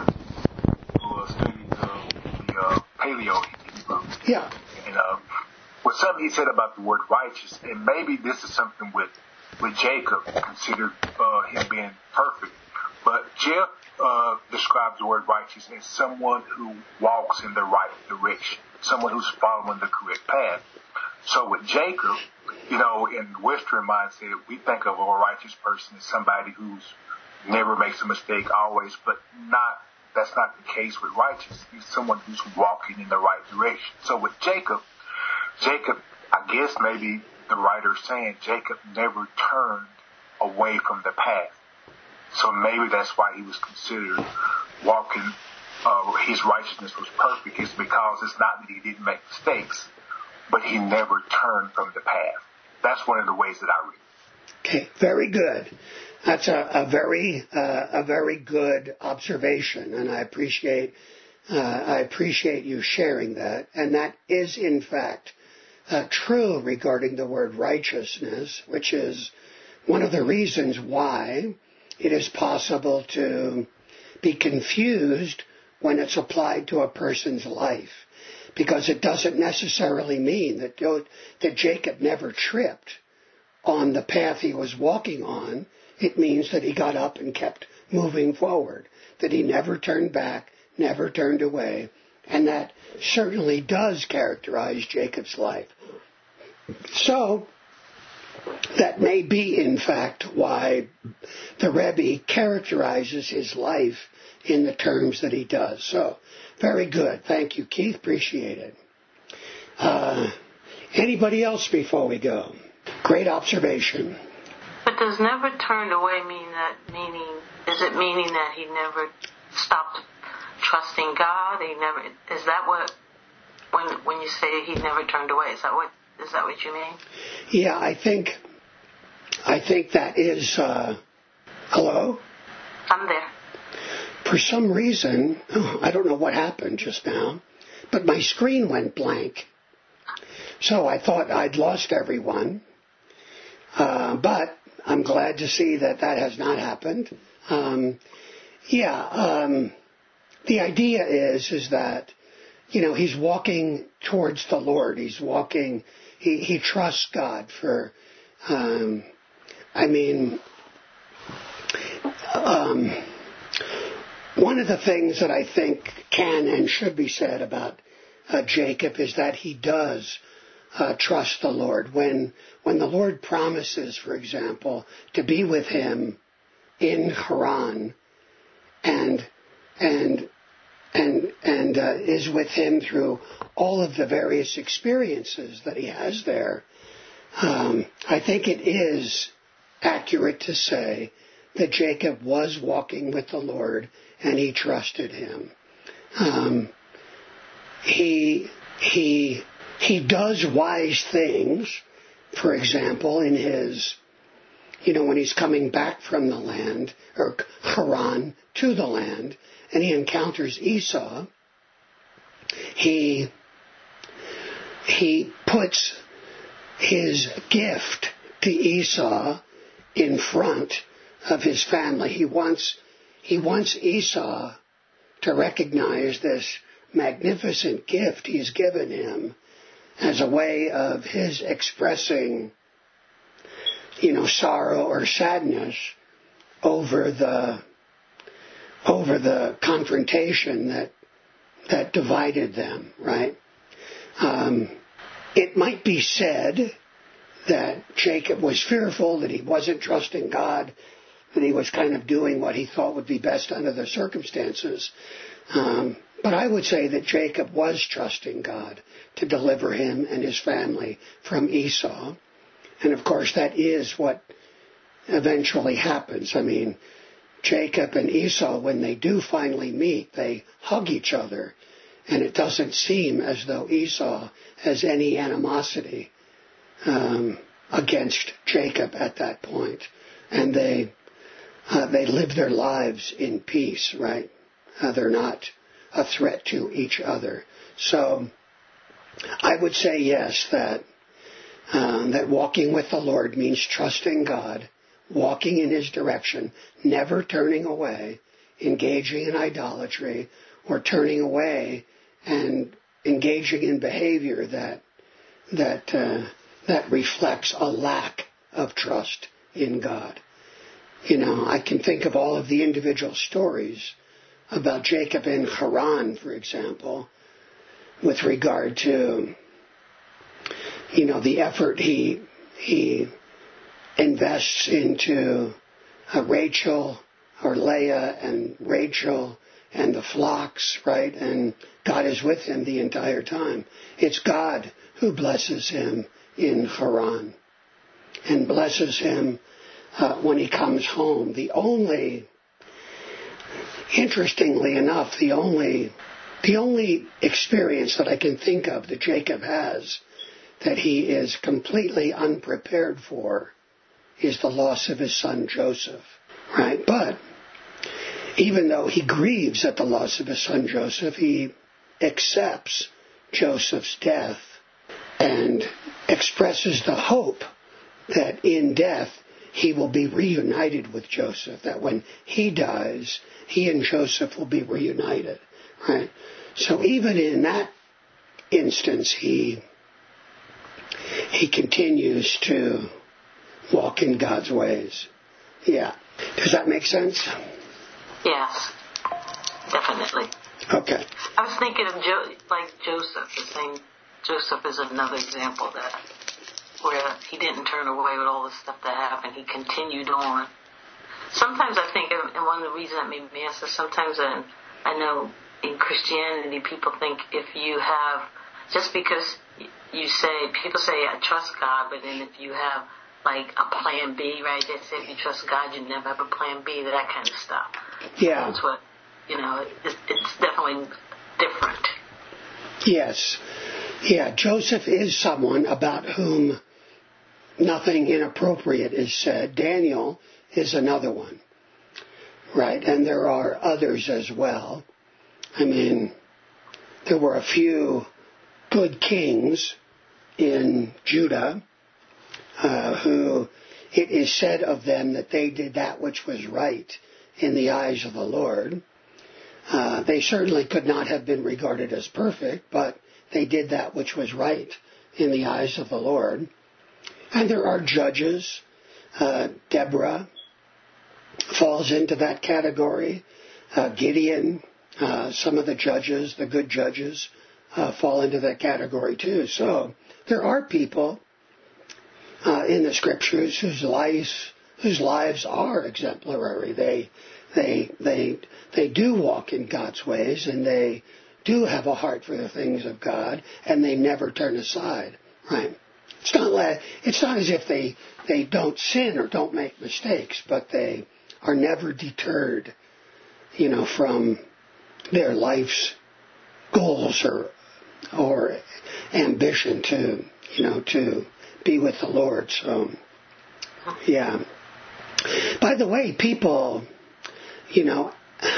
who uh, studies uh, the uh, Paleo Hebrew. Yeah. And uh, was something he said about the word righteous, and maybe this is something with with Jacob, considered uh, him being perfect. But Jeff uh, describes the word righteous as someone who walks in the right direction, someone who's following the correct path. So with Jacob, you know, in Western mindset, we think of a righteous person as somebody who's never makes a mistake always, but not. That's not the case with righteous. He's someone who's walking in the right direction. So with Jacob, Jacob, I guess maybe the writer's saying Jacob never turned away from the path. So maybe that's why he was considered walking, uh, his righteousness was perfect. It's because it's not that he didn't make mistakes, but he never turned from the path. That's one of the ways that I read it. Okay, very good. That's a, a very uh, a very good observation, and I appreciate uh, I appreciate you sharing that. And that is, in fact, Uh, true regarding the word righteousness, which is one of the reasons why it is possible to be confused when it's applied to a person's life, because it doesn't necessarily mean that, that Jacob never tripped on the path he was walking on. It means that he got up and kept moving forward, that he never turned back, never turned away, and that certainly does characterize Jacob's life. So, that may be, in fact, why the Rebbe characterizes his life in the terms that he does. So, very good. Thank you, Keith. Appreciate it. Uh, anybody else before we go? Great observation. But does never turned away mean that, meaning, is it meaning that he never stopped trusting God? He never, is that what, when when you say he never turned away, is that what, is that what you mean? Yeah, I think, I think that is, uh, hello? I'm there. For some reason, oh, I don't know what happened just now, but my screen went blank. So I thought I'd lost everyone. Uh, but I'm glad to see that that has not happened. Um, yeah, um, the idea is, is that, you know, he's walking towards the Lord. He's walking, he, he trusts God for, um, I mean, um, one of the things that I think can and should be said about uh, Jacob is that he does uh, trust the Lord. When when the Lord promises, for example, to be with him in Haran, and and and and uh, is with him through all of the various experiences that he has there, um, I think it is accurate to say that Jacob was walking with the Lord and he trusted him. Um, he he he does wise things. For example, in his, you know, when he's coming back from the land, or Haran, to the land, and he encounters Esau, he he puts his gift to Esau in front of his family. He wants he wants Esau to recognize this magnificent gift he's given him as a way of his expressing, you know, sorrow or sadness over the over the confrontation that that divided them, right? Um, it might be said that Jacob was fearful, that he wasn't trusting God, that he was kind of doing what he thought would be best under the circumstances. Um, but I would say that Jacob was trusting God to deliver him and his family from Esau. And of course, that is what eventually happens. I mean, Jacob and Esau, when they do finally meet, they hug each other. And it doesn't seem as though Esau has any animosity um, against Jacob at that point. And they uh, they live their lives in peace, right? Uh, they're not a threat to each other. So I would say yes, that um, that walking with the Lord means trusting God, walking in His direction, never turning away, engaging in idolatry, or turning away and engaging in behavior that that uh, that reflects a lack of trust in God. You know, I can think of all of the individual stories about Jacob in Haran, for example, with regard to, you know, the effort he he invests into uh, Rachel or Leah and Rachel and the flocks, right? And God is with him the entire time. It's God who blesses him in Haran and blesses him uh, when he comes home. The only, interestingly enough, the only, the only experience that I can think of that Jacob has that he is completely unprepared for is the loss of his son Joseph, right? But even though he grieves at the loss of his son Joseph, he accepts Joseph's death and expresses the hope that in death he will be reunited with Joseph, that when he dies, he and Joseph will be reunited, right? So even in that instance, he he continues to walk in God's ways. Yeah. Does that make sense? Yes, definitely. Okay. I was thinking of jo- like Joseph, the same. Joseph is another example that where he didn't turn away with all the stuff that happened. He continued on. Sometimes I think, and one of the reasons that made me ask is sometimes I, I know in Christianity people think if you have, just because you say, people say I trust God, but then if you have like a plan B, right? They say if you trust God, you never have a plan B, that kind of stuff. Yeah. That's what, you know, it's, it's definitely different. Yes. Yeah, Joseph is someone about whom nothing inappropriate is said. Daniel is another one, right? And there are others as well. I mean, there were a few good kings in Judah uh, who it is said of them that they did that which was right in the eyes of the Lord. Uh, they certainly could not have been regarded as perfect, but they did that which was right in the eyes of the Lord. And there are judges. Uh, Deborah falls into that category. Uh, Gideon, uh, some of the judges, the good judges, uh, fall into that category too. So there are people uh, in the Scriptures whose lives whose lives are exemplary. They they they they do walk in God's ways, and they do have a heart for the things of God, and they never turn aside. Right? It's not like, it's not as if they they don't sin or don't make mistakes, but they are never deterred, you know, from their life's goals or or ambition to, you know, to be with the Lord. So, yeah. By the way, people, you know,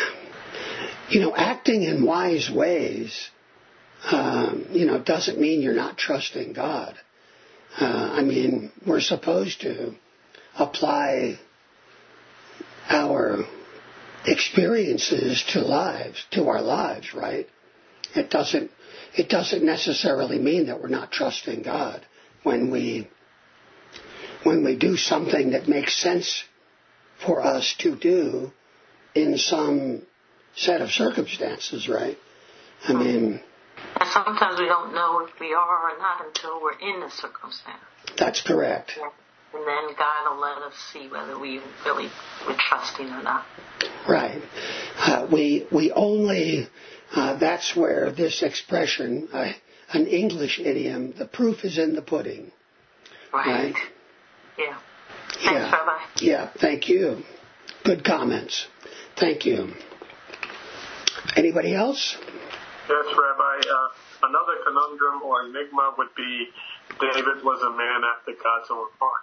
you know, acting in wise ways, um, you know, doesn't mean you're not trusting God. Uh, I mean, we're supposed to apply our experiences to lives, to our lives, right? It doesn't, it doesn't necessarily mean that we're not trusting God when we, when we do something that makes sense for us to do in some set of circumstances, right? I mean... And sometimes we don't know if we are or not until we're in the circumstance. That's correct. Yeah. And then God will let us see whether we really were trusting or not. Right. Uh, we we only, uh, that's where this expression, uh, an English idiom, the proof is in the pudding. Right. Right? Yeah. Thanks, yeah. Rabbi. Yeah, thank you. Good comments. Thank you. Anybody else? Yes, Rabbi. Uh, another conundrum or enigma would be David was a man after God's own heart.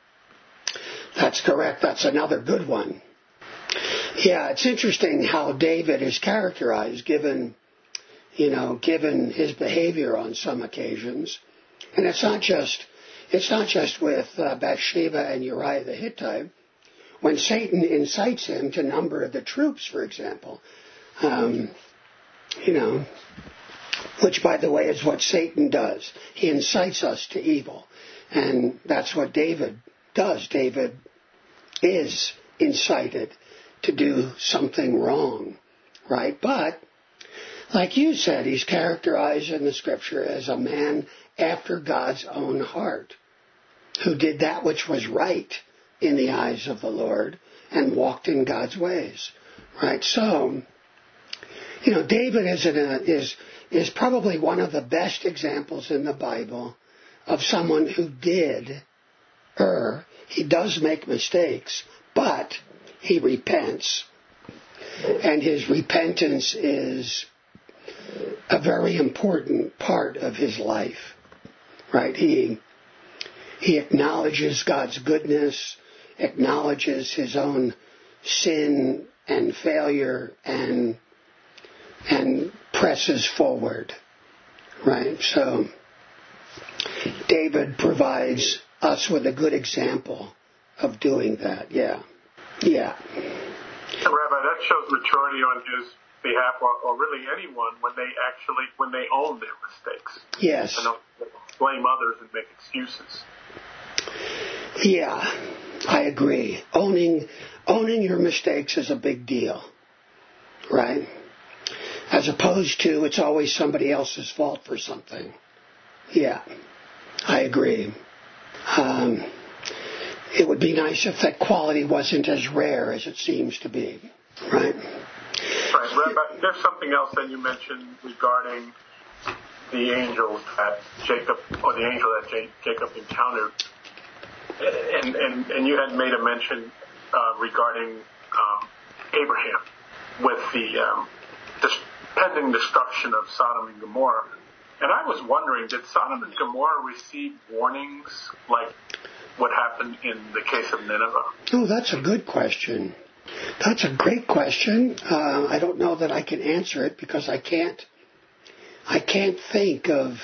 That's correct. That's another good one. Yeah, it's interesting how David is characterized given, you know, given his behavior on some occasions. And it's not just, it's not just with uh, Bathsheba and Uriah the Hittite. When Satan incites him to number the troops, for example, um, you know, which, by the way, is what Satan does. He incites us to evil. And that's what David does. David is incited to do something wrong, right? But, like you said, he's characterized in the Scripture as a man after God's own heart, who did that which was right in the eyes of the Lord and walked in God's ways, right? So, you know, David is, an, uh, is, is probably one of the best examples in the Bible of someone who did err. He does make mistakes, but he repents. And his repentance is a very important part of his life, right? He, he acknowledges God's goodness, acknowledges his own sin and failure, and and presses forward, right? So David provides us with a good example of doing that. Yeah, yeah. Rabbi, that shows maturity on his behalf, or, or really anyone, when they actually when they own their mistakes. Yes. And don't blame others and make excuses. Yeah, I agree. Owning owning your mistakes is a big deal, right? As opposed to it's always somebody else's fault for something. Yeah, I agree. Um, it would be nice if that quality wasn't as rare as it seems to be, right? Right, Rabbi, there's something else that you mentioned regarding the angels that Jacob, or the angel that Jacob encountered, and and, and you had made a mention uh, regarding um, Abraham with the um, this pending destruction of Sodom and Gomorrah. And I was wondering, did Sodom and Gomorrah receive warnings like what happened in the case of Nineveh? Oh, that's a good question. That's a great question. Uh, I don't know that I can answer it because I can't. I can't think of.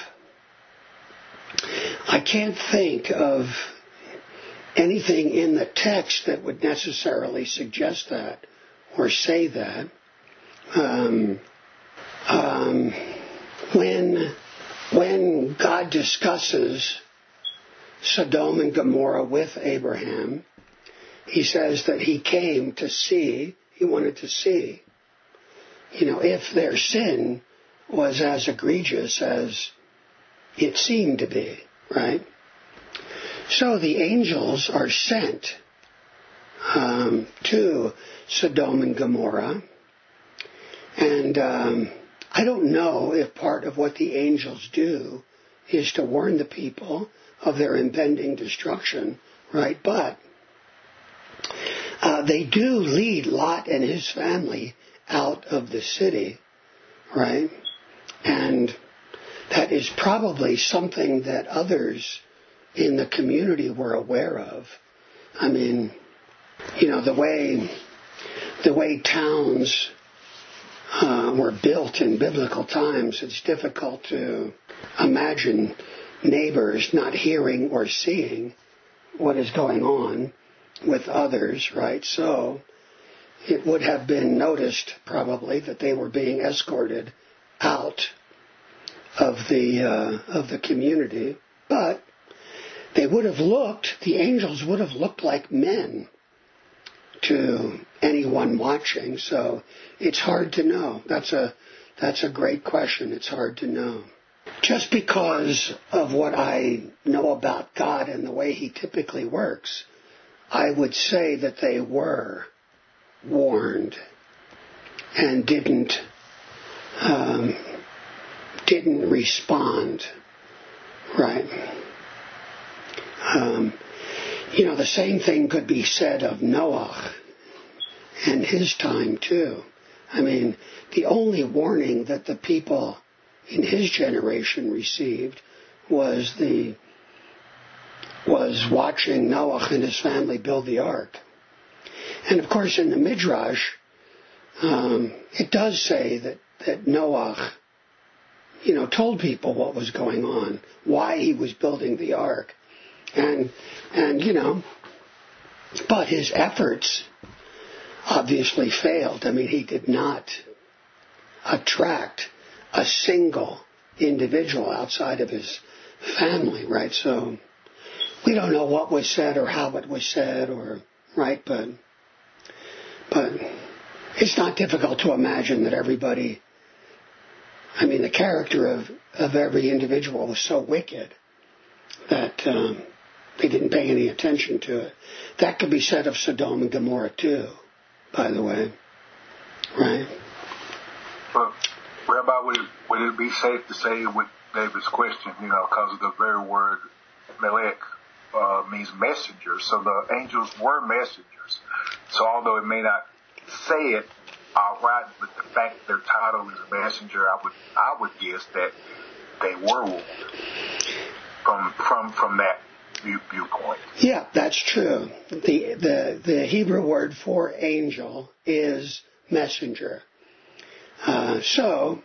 I can't think of anything in the text that would necessarily suggest that or say that. Um, um, when when God discusses Sodom and Gomorrah with Abraham, he says that he came to see, he wanted to see, you know, if their sin was as egregious as it seemed to be, right? So the angels are sent um, to Sodom and Gomorrah, and um, I don't know if part of what the angels do is to warn the people of their impending destruction, right? But uh, they do lead Lot and his family out of the city, right? And that is probably something that others in the community were aware of. I mean, you know, the way the way towns uh, were built in biblical times, it's difficult to imagine neighbors not hearing or seeing what is going on with others, right? So it would have been noticed probably that they were being escorted out of the uh, of the community, but they would have looked, the angels would have looked like men to anyone watching, so it's hard to know. That's a that's a great question. It's hard to know. Just because of what I know about God and the way He typically works, I would say that they were warned and didn't um, didn't respond. Right. Um, you know, the same thing could be said of Noah and his time too. I mean, the only warning that the people in his generation received was the was watching Noah and his family build the ark. And of course, in the Midrash, um, it does say that, that Noah, you know, told people what was going on, why he was building the ark. And, and you know, but his efforts obviously failed. I mean, he did not attract a single individual outside of his family, right? So we don't know what was said or how it was said, or right, but but it's not difficult to imagine that everybody, I mean, the character of, of every individual was so wicked that um, they didn't pay any attention to it. That could be said of Sodom and Gomorrah too, by the way, right? Well, Rabbi, would it, would it be safe to say with David's question, you know, because of the very word melech uh, means messenger, so the angels were messengers. So although it may not say it outright, but the fact that their title is a messenger, I would I would guess that they were warned from from from that view, viewpoint. Yeah, that's true. The the the Hebrew word for angel is messenger. Uh, so,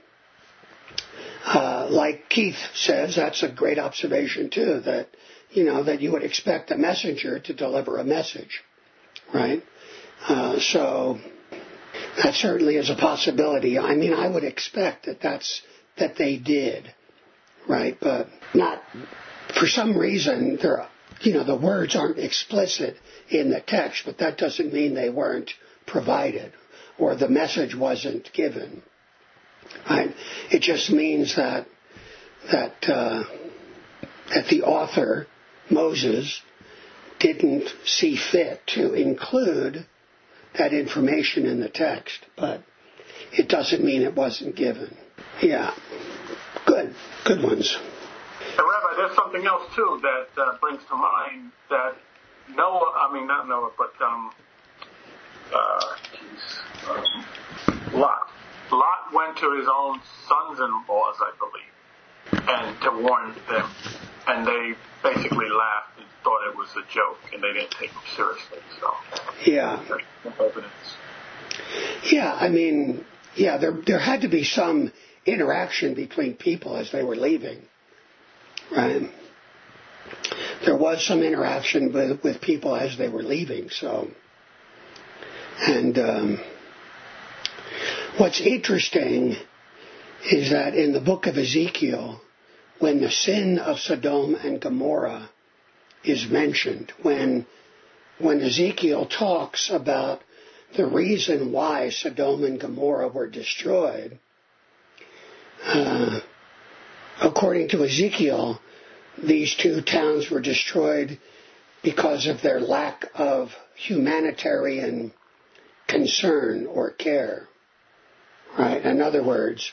uh, like Keith says, that's a great observation too, that, you know, that you would expect a messenger to deliver a message, right? Uh, so, that certainly is a possibility. I mean, I would expect that that's, that they did, right? But not, for some reason, there, you know, the words aren't explicit in the text, but that doesn't mean they weren't provided, or the message wasn't given. Right? It just means that that uh, that the author, Moses, didn't see fit to include that information in the text, but it doesn't mean it wasn't given. Yeah, good, good ones. And Rabbi, there's something else too that uh, brings to mind that Noah, I mean not Noah, but um, uh, geez, um, Lot. Lot went to his own sons-in-laws, I believe, and to warn them, and they basically laughed and thought it was a joke, and they didn't take him seriously. So, yeah, evidence. Yeah, I mean, yeah, there there had to be some interaction between people as they were leaving, right? There was some interaction with with people as they were leaving. So, and um, what's interesting is that in the book of Ezekiel, when the sin of Sodom and Gomorrah is mentioned, when when Ezekiel talks about the reason why Sodom and Gomorrah were destroyed, uh, according to Ezekiel, these two towns were destroyed because of their lack of humanitarian concern or care. Right? In other words,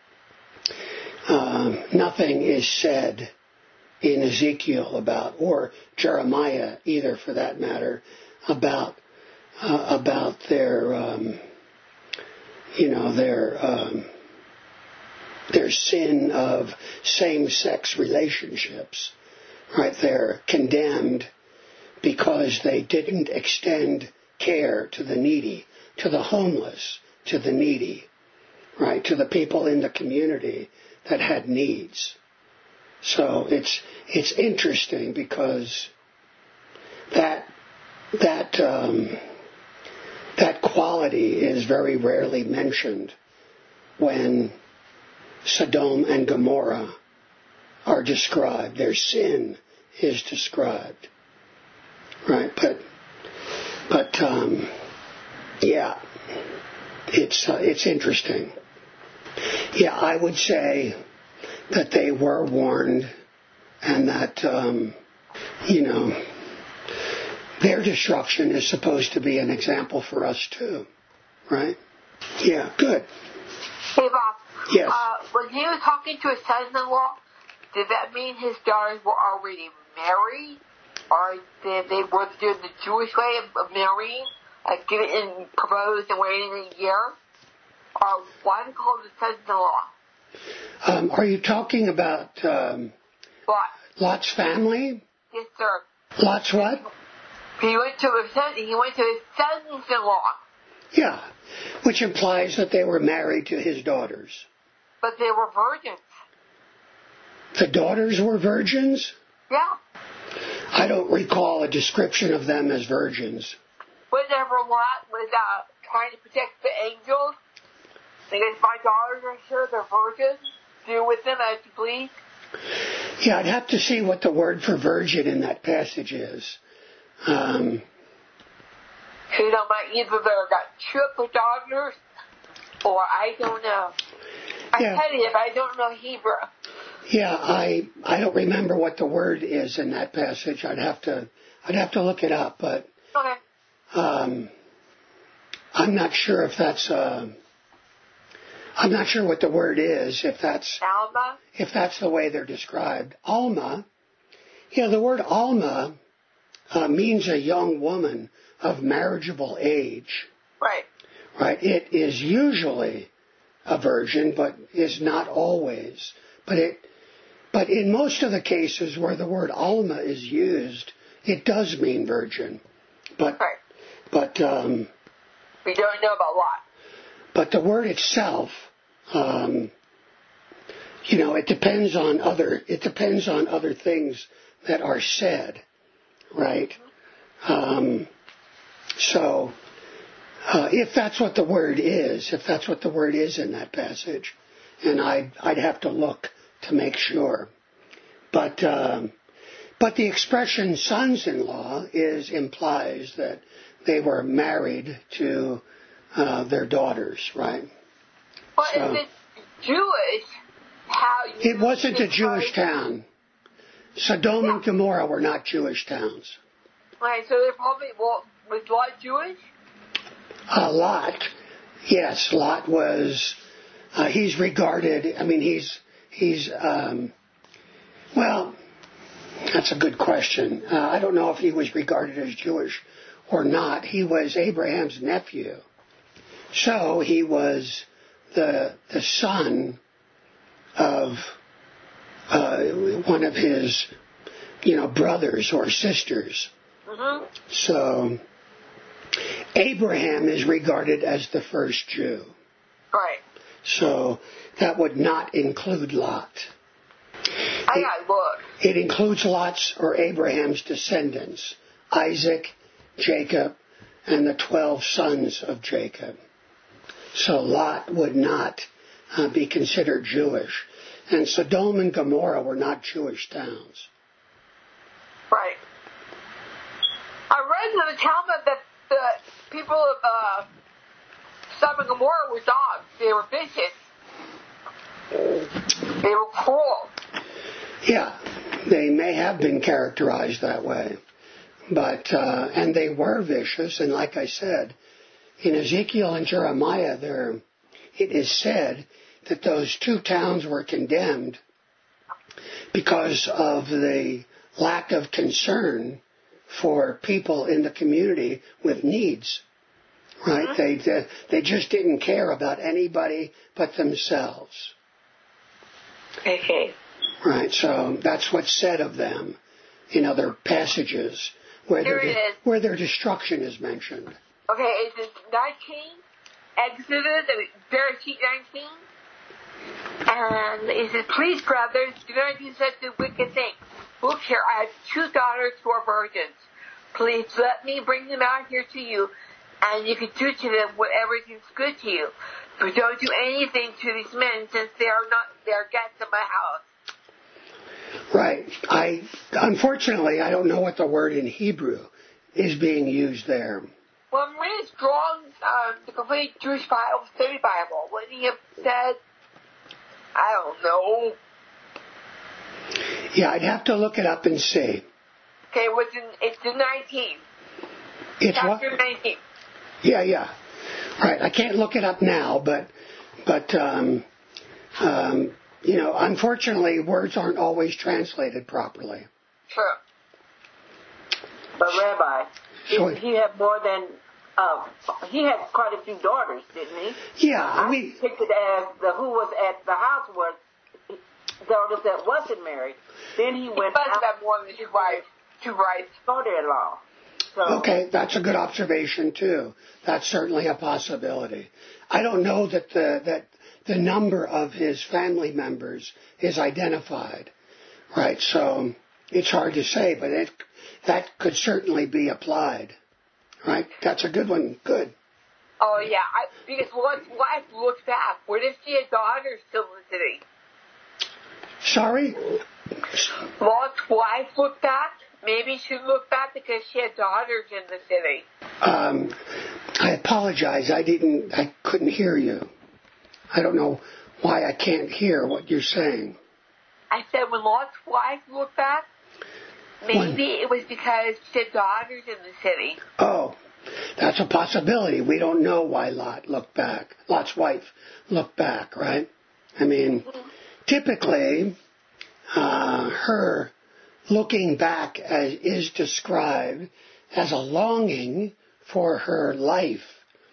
um, nothing is said in Ezekiel about, or Jeremiah either for that matter, about uh, about their um, you know their um, their sin of same-sex relationships. Right? They're condemned because they didn't extend care to the needy, to the homeless, to the needy. Right, to the people in the community that had needs. So it's it's interesting because that that um, that quality is very rarely mentioned when Sodom and Gomorrah are described. Their sin is described. Right? But, but, um, yeah, it's, uh, it's interesting. Yeah, I would say that they were warned and that, um, you know, their destruction is supposed to be an example for us too. Right? Yeah, good. Hey, Bob. Yes. Uh, when he was talking to his sons-in-law, did that mean his daughters were already married? Or did they were doing the Jewish way of marrying? Like getting in, proposed and waiting a year? Or why do they call it the sons-in-law? Um, are you talking about um, Lot. Lot's family? Yes, sir. Lot's what? He went to his son, he went to his sons-in-law. Yeah, which implies that they were married to his daughters. But they were virgins. The daughters were virgins? Yeah. I don't recall a description of them as virgins. Whenever Lot was uh, trying to protect the angels, because my daughters are sure they're virgins, do with them as you please. Yeah, I'd have to see what the word for virgin in that passage is. Um, so you know, my either they're got triple daughters, or I don't know. I yeah. tell you, if I don't know Hebrew. Yeah, I I don't remember what the word is in that passage. I'd have to I'd have to look it up, but okay. um, I'm not sure if that's uh, I'm not sure what the word is. If that's Alma. If that's the way they're described, Alma. Yeah, the word Alma uh, means a young woman of marriageable age. Right. Right. It is usually a virgin, but is not always. But it. But in most of the cases where the word Alma is used, it does mean virgin. But, right. but, um, we don't know about Lot. But the word itself, um, you know, it depends on other, it depends on other things that are said, right? Um, so, uh, if that's what the word is, if that's what the word is in that passage, and I'd, I'd have to look to make sure. But um, but the expression sons-in-law is implies that they were married to uh, their daughters, right? Well, so, if it's Jewish, how you... It wasn't a Jewish town. Sodom yeah. and Gomorrah were not Jewish towns. Right, so they probably, well, was Lot Jewish? Uh, Lot, yes, Lot was, uh, he's regarded, I mean, he's, He's, um, well, that's a good question. Uh, I don't know if he was regarded as Jewish or not. He was Abraham's nephew. So he was the, the son of uh, one of his, you know, brothers or sisters. Mm-hmm. So Abraham is regarded as the first Jew. Right. So that would not include Lot. I got look. It includes Lot's or Abraham's descendants, Isaac, Jacob, and the twelve sons of Jacob. So Lot would not uh, be considered Jewish. And Sodom and Gomorrah were not Jewish towns. Right. I read in the Talmud that the people of uh, Sodom and Gomorrah were dogs. They were vicious. They were cruel. Yeah, they may have been characterized that way. But, uh, and they were vicious, and like I said, in Ezekiel and Jeremiah, there, it is said that those two towns were condemned because of the lack of concern for people in the community with needs. Right? Mm-hmm. They, they they just didn't care about anybody but themselves. Okay. Right. So that's what's said of them in other passages where Here their it is. where their destruction is mentioned. Okay, is it nineteen? Exodus, Bereshit nineteen. And it says, "Please, brothers, do not do such a wicked thing. Look here, I have two daughters who are virgins. Please let me bring them out here to you, and you can do to them whatever seems good to you. But don't do anything to these men, since they are not they are guests in my house. Right. I unfortunately I don't know what the word in Hebrew is being used there. Well, I'm reading Strong's, um, the complete Jewish Bible, study Bible. Wouldn't he have said, I don't know. Yeah, I'd have to look it up and see. Okay, it was in, it's in nineteen. It's Chapter what? nineteen. Yeah, yeah. Right. I can't look it up now, but, but, um, um, you know, unfortunately, words aren't always translated properly. Sure. But Rabbi, So he, he had more than, uh, he had quite a few daughters, didn't he? Yeah, I we. picked it as the who was at the house was daughters that wasn't married. Then he He went must out have more than two wives. Two wives. daughter-in-law. So, Okay, that's a good observation too. That's certainly a possibility. I don't know that the that the number of his family members is identified, right? So it's hard to say, but it that could certainly be applied, right? That's a good one. Good. Oh, yeah, I, because Lot's wife looked back. What if she had daughters still in the city? Sorry. Lot's wife looked back. Maybe she looked back because she had daughters in the city. Um, I apologize. I didn't. I couldn't hear you. I don't know why I can't hear what you're saying. I said when Lot's wife looked back, maybe When? it was because she had daughters in the city. Oh, that's a possibility. We don't know why Lot looked back. Lot's wife looked back, right? I mean, typically, uh, her looking back as is described as a longing for her life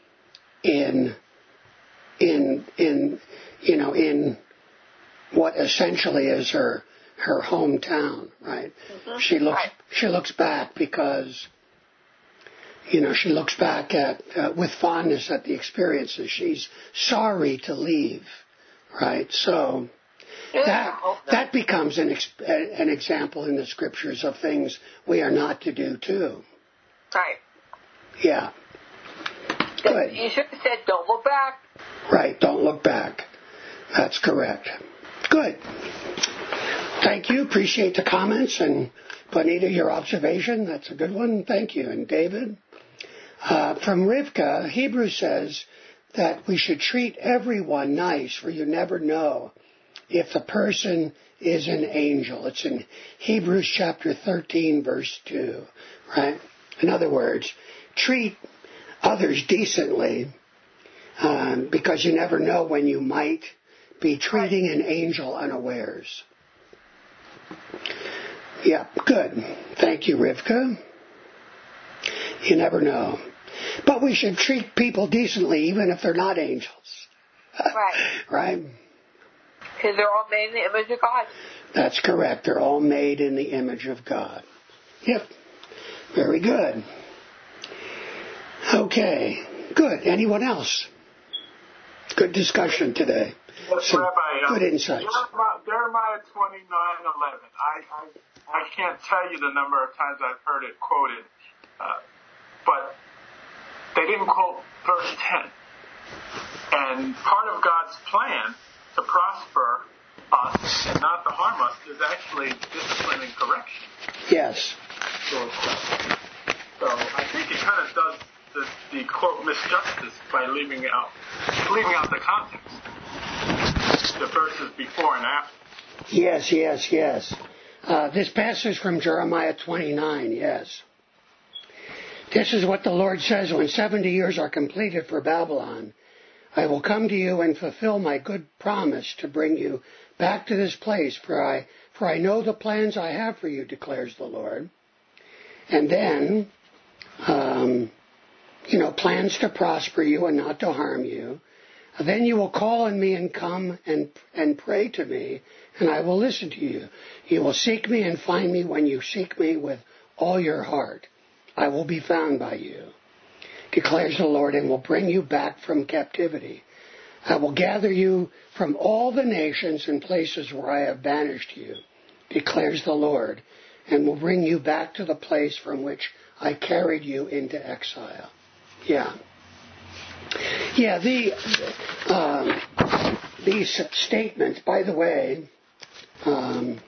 in, in, in, you know, in what essentially is her her hometown, right? Mm-hmm. She looks right. she looks back because, you know, she looks back at uh, with fondness at the experiences. She's sorry to leave, right? So that that becomes an ex- an example in the scriptures of things we are not to do too. Right. Yeah. Good. You should have said, "Don't look back." Right. Don't look back. That's correct. Good. Thank you. Appreciate the comments. And Bonita, your observation. That's a good one. Thank you. And David. Uh, from Rivka, Hebrews says that we should treat everyone nice, for you never know if the person is an angel. It's in Hebrews chapter thirteen, verse two. Right? In other words, treat others decently um, because you never know when you might be treating an angel unawares. Yeah, good. Thank you, Rivka. You never know. But we should treat people decently even if they're not angels. Right. Right? Because they're all made in the image of God. That's correct. They're all made in the image of God. Yep. Very good. Okay. Good. Anyone else? Good discussion today. Yes, Some Rabbi, good uh, insights. Jeremiah, Jeremiah twenty-nine eleven. I, I I can't tell you the number of times I've heard it quoted, uh, but they didn't quote verse ten. And part of God's plan to prosper us and not to harm us is actually discipline and correction. Yes. So, so I think it kind of does the, the quote misjustice by leaving out leaving out the context, the verses before and after. Yes, yes, yes. Uh, this passage from Jeremiah twenty-nine, yes. This is what the Lord says: when seventy years are completed for Babylon, I will come to you and fulfill my good promise to bring you back to this place, for I, for I know the plans I have for you, declares the Lord. And then, um, you know, plans to prosper you and not to harm you. Then you will call on me and come and and pray to me, and I will listen to you. You will seek me and find me when you seek me with all your heart. I will be found by you, declares the Lord, and will bring you back from captivity. I will gather you from all the nations and places where I have banished you, declares the Lord, and will bring you back to the place from which I carried you into exile. Yeah. Yeah, the uh, these statements, by the way, um,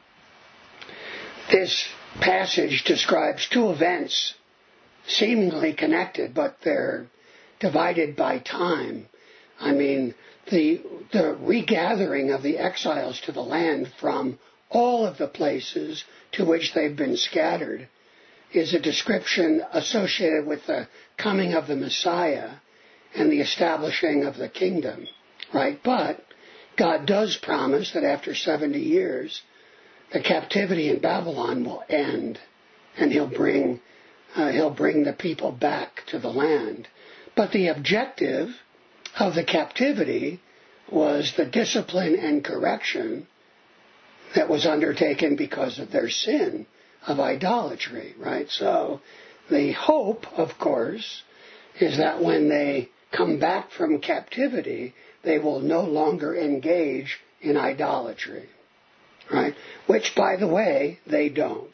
this passage describes two events seemingly connected, but they're divided by time. I mean, the the regathering of the exiles to the land from all of the places to which they've been scattered is a description associated with the coming of the Messiah and the establishing of the kingdom, right? But God does promise that after seventy years, the captivity in Babylon will end, and He'll bring uh, He'll bring the people back to the land. But the objective of the captivity was the discipline and correction that was undertaken because of their sin of idolatry, right? So the hope, of course, is that when they come back from captivity, they will no longer engage in idolatry, right? Which, by the way, they don't,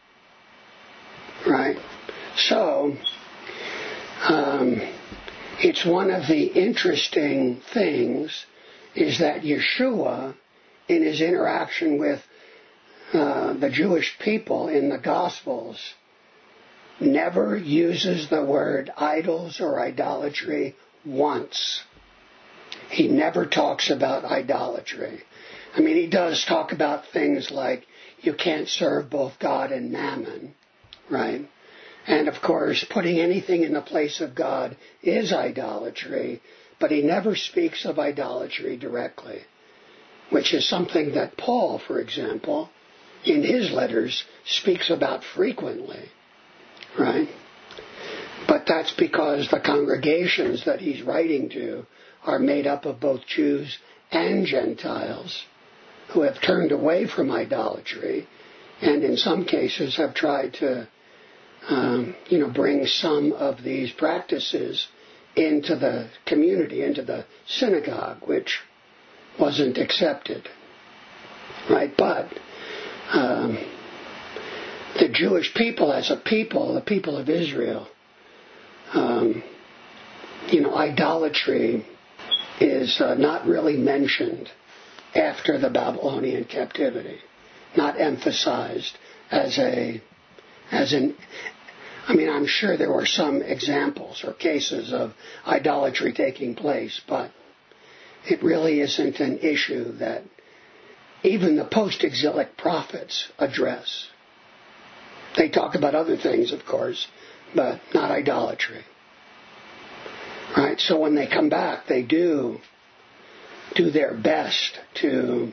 right? So, um, it's one of the interesting things is that Yeshua, in his interaction with uh, the Jewish people in the Gospels, never uses the word idols or idolatry once. He never talks about idolatry. I mean, he does talk about things like you can't serve both God and mammon, right? And of course, putting anything in the place of God is idolatry, but he never speaks of idolatry directly, which is something that Paul, for example, in his letters speaks about frequently, right? But that's because the congregations that he's writing to are made up of both Jews and Gentiles who have turned away from idolatry and in some cases have tried to um, you know, bring some of these practices into the community, into the synagogue, which wasn't accepted, right? But um, the Jewish people as a people, the people of Israel, um, you know, idolatry is uh, not really mentioned after the Babylonian captivity, not emphasized as a, as an, I mean, I'm sure there were some examples or cases of idolatry taking place, but it really isn't an issue that even the post-exilic prophets address. They talk about other things, of course, but not idolatry. Right? So when they come back, they do do their best to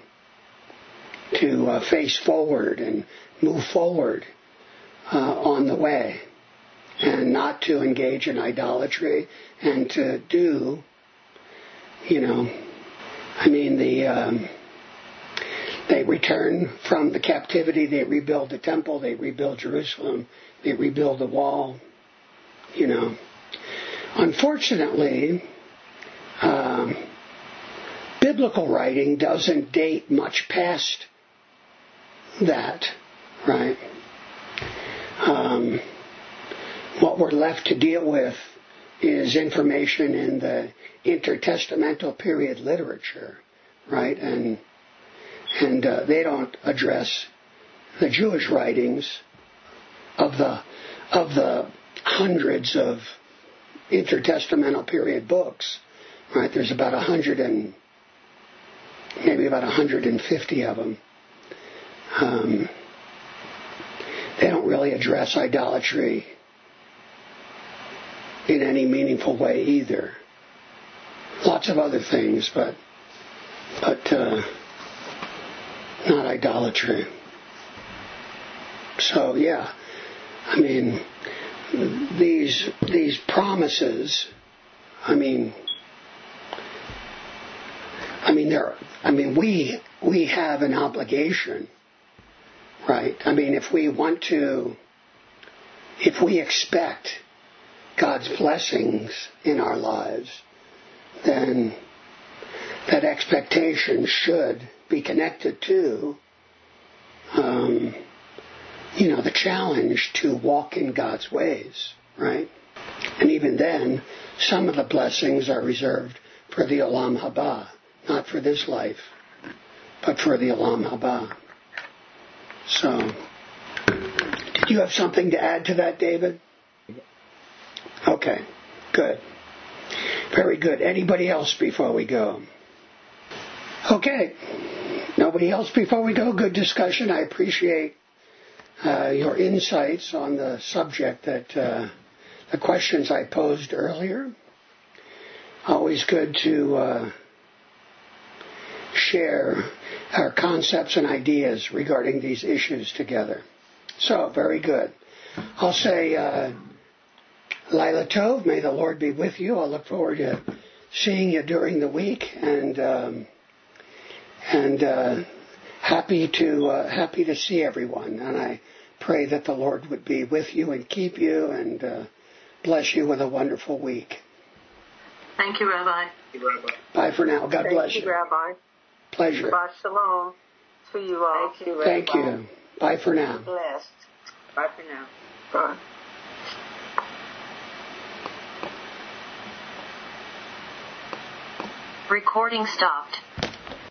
to uh, face forward and move forward uh, on the way, and not to engage in idolatry, and to do, you know, I mean, the um, they return from the captivity, they rebuild the temple, they rebuild Jerusalem, they rebuild the wall, you know. Unfortunately, um, biblical writing doesn't date much past that, right? Um, what we're left to deal with is information in the intertestamental period literature, right? And and uh, they don't address the Jewish writings of the of the hundreds of intertestamental period books, right? There's about a hundred and maybe about a hundred and fifty of them. Um, they don't really address idolatry in any meaningful way either. Lots of other things, but but uh, not idolatry. So yeah, I mean, these these promises, I mean, I mean there. I mean we we have an obligation, right? I mean, if we want to, if we expect God's blessings in our lives, then that expectation should be connected to, um, you know, the challenge to walk in God's ways, right? And even then, some of the blessings are reserved for the Olam Haba, not for this life, but for the Olam Haba. So, did you have something to add to that, David? Okay, good. Very good. Anybody else before we go? Okay. Nobody else before we go? Good discussion. I appreciate uh, your insights on the subject that uh, the questions I posed earlier. Always good to uh, share our concepts and ideas regarding these issues together. So, very good. I'll say, uh, Laila Tov, may the Lord be with you. I'll look forward to seeing you during the week, and um, and uh, happy to uh, happy to see everyone. And I pray that the Lord would be with you and keep you and uh, bless you with a wonderful week. Thank you, Rabbi. Thank you, Rabbi. Bye for now. God Thank bless you, you. Rabbi. Pleasure. Shabbat shalom to you all. Thank you, Rabbi. Thank you. Bye for now. Blessed. Bye for now. Bye. Recording stopped.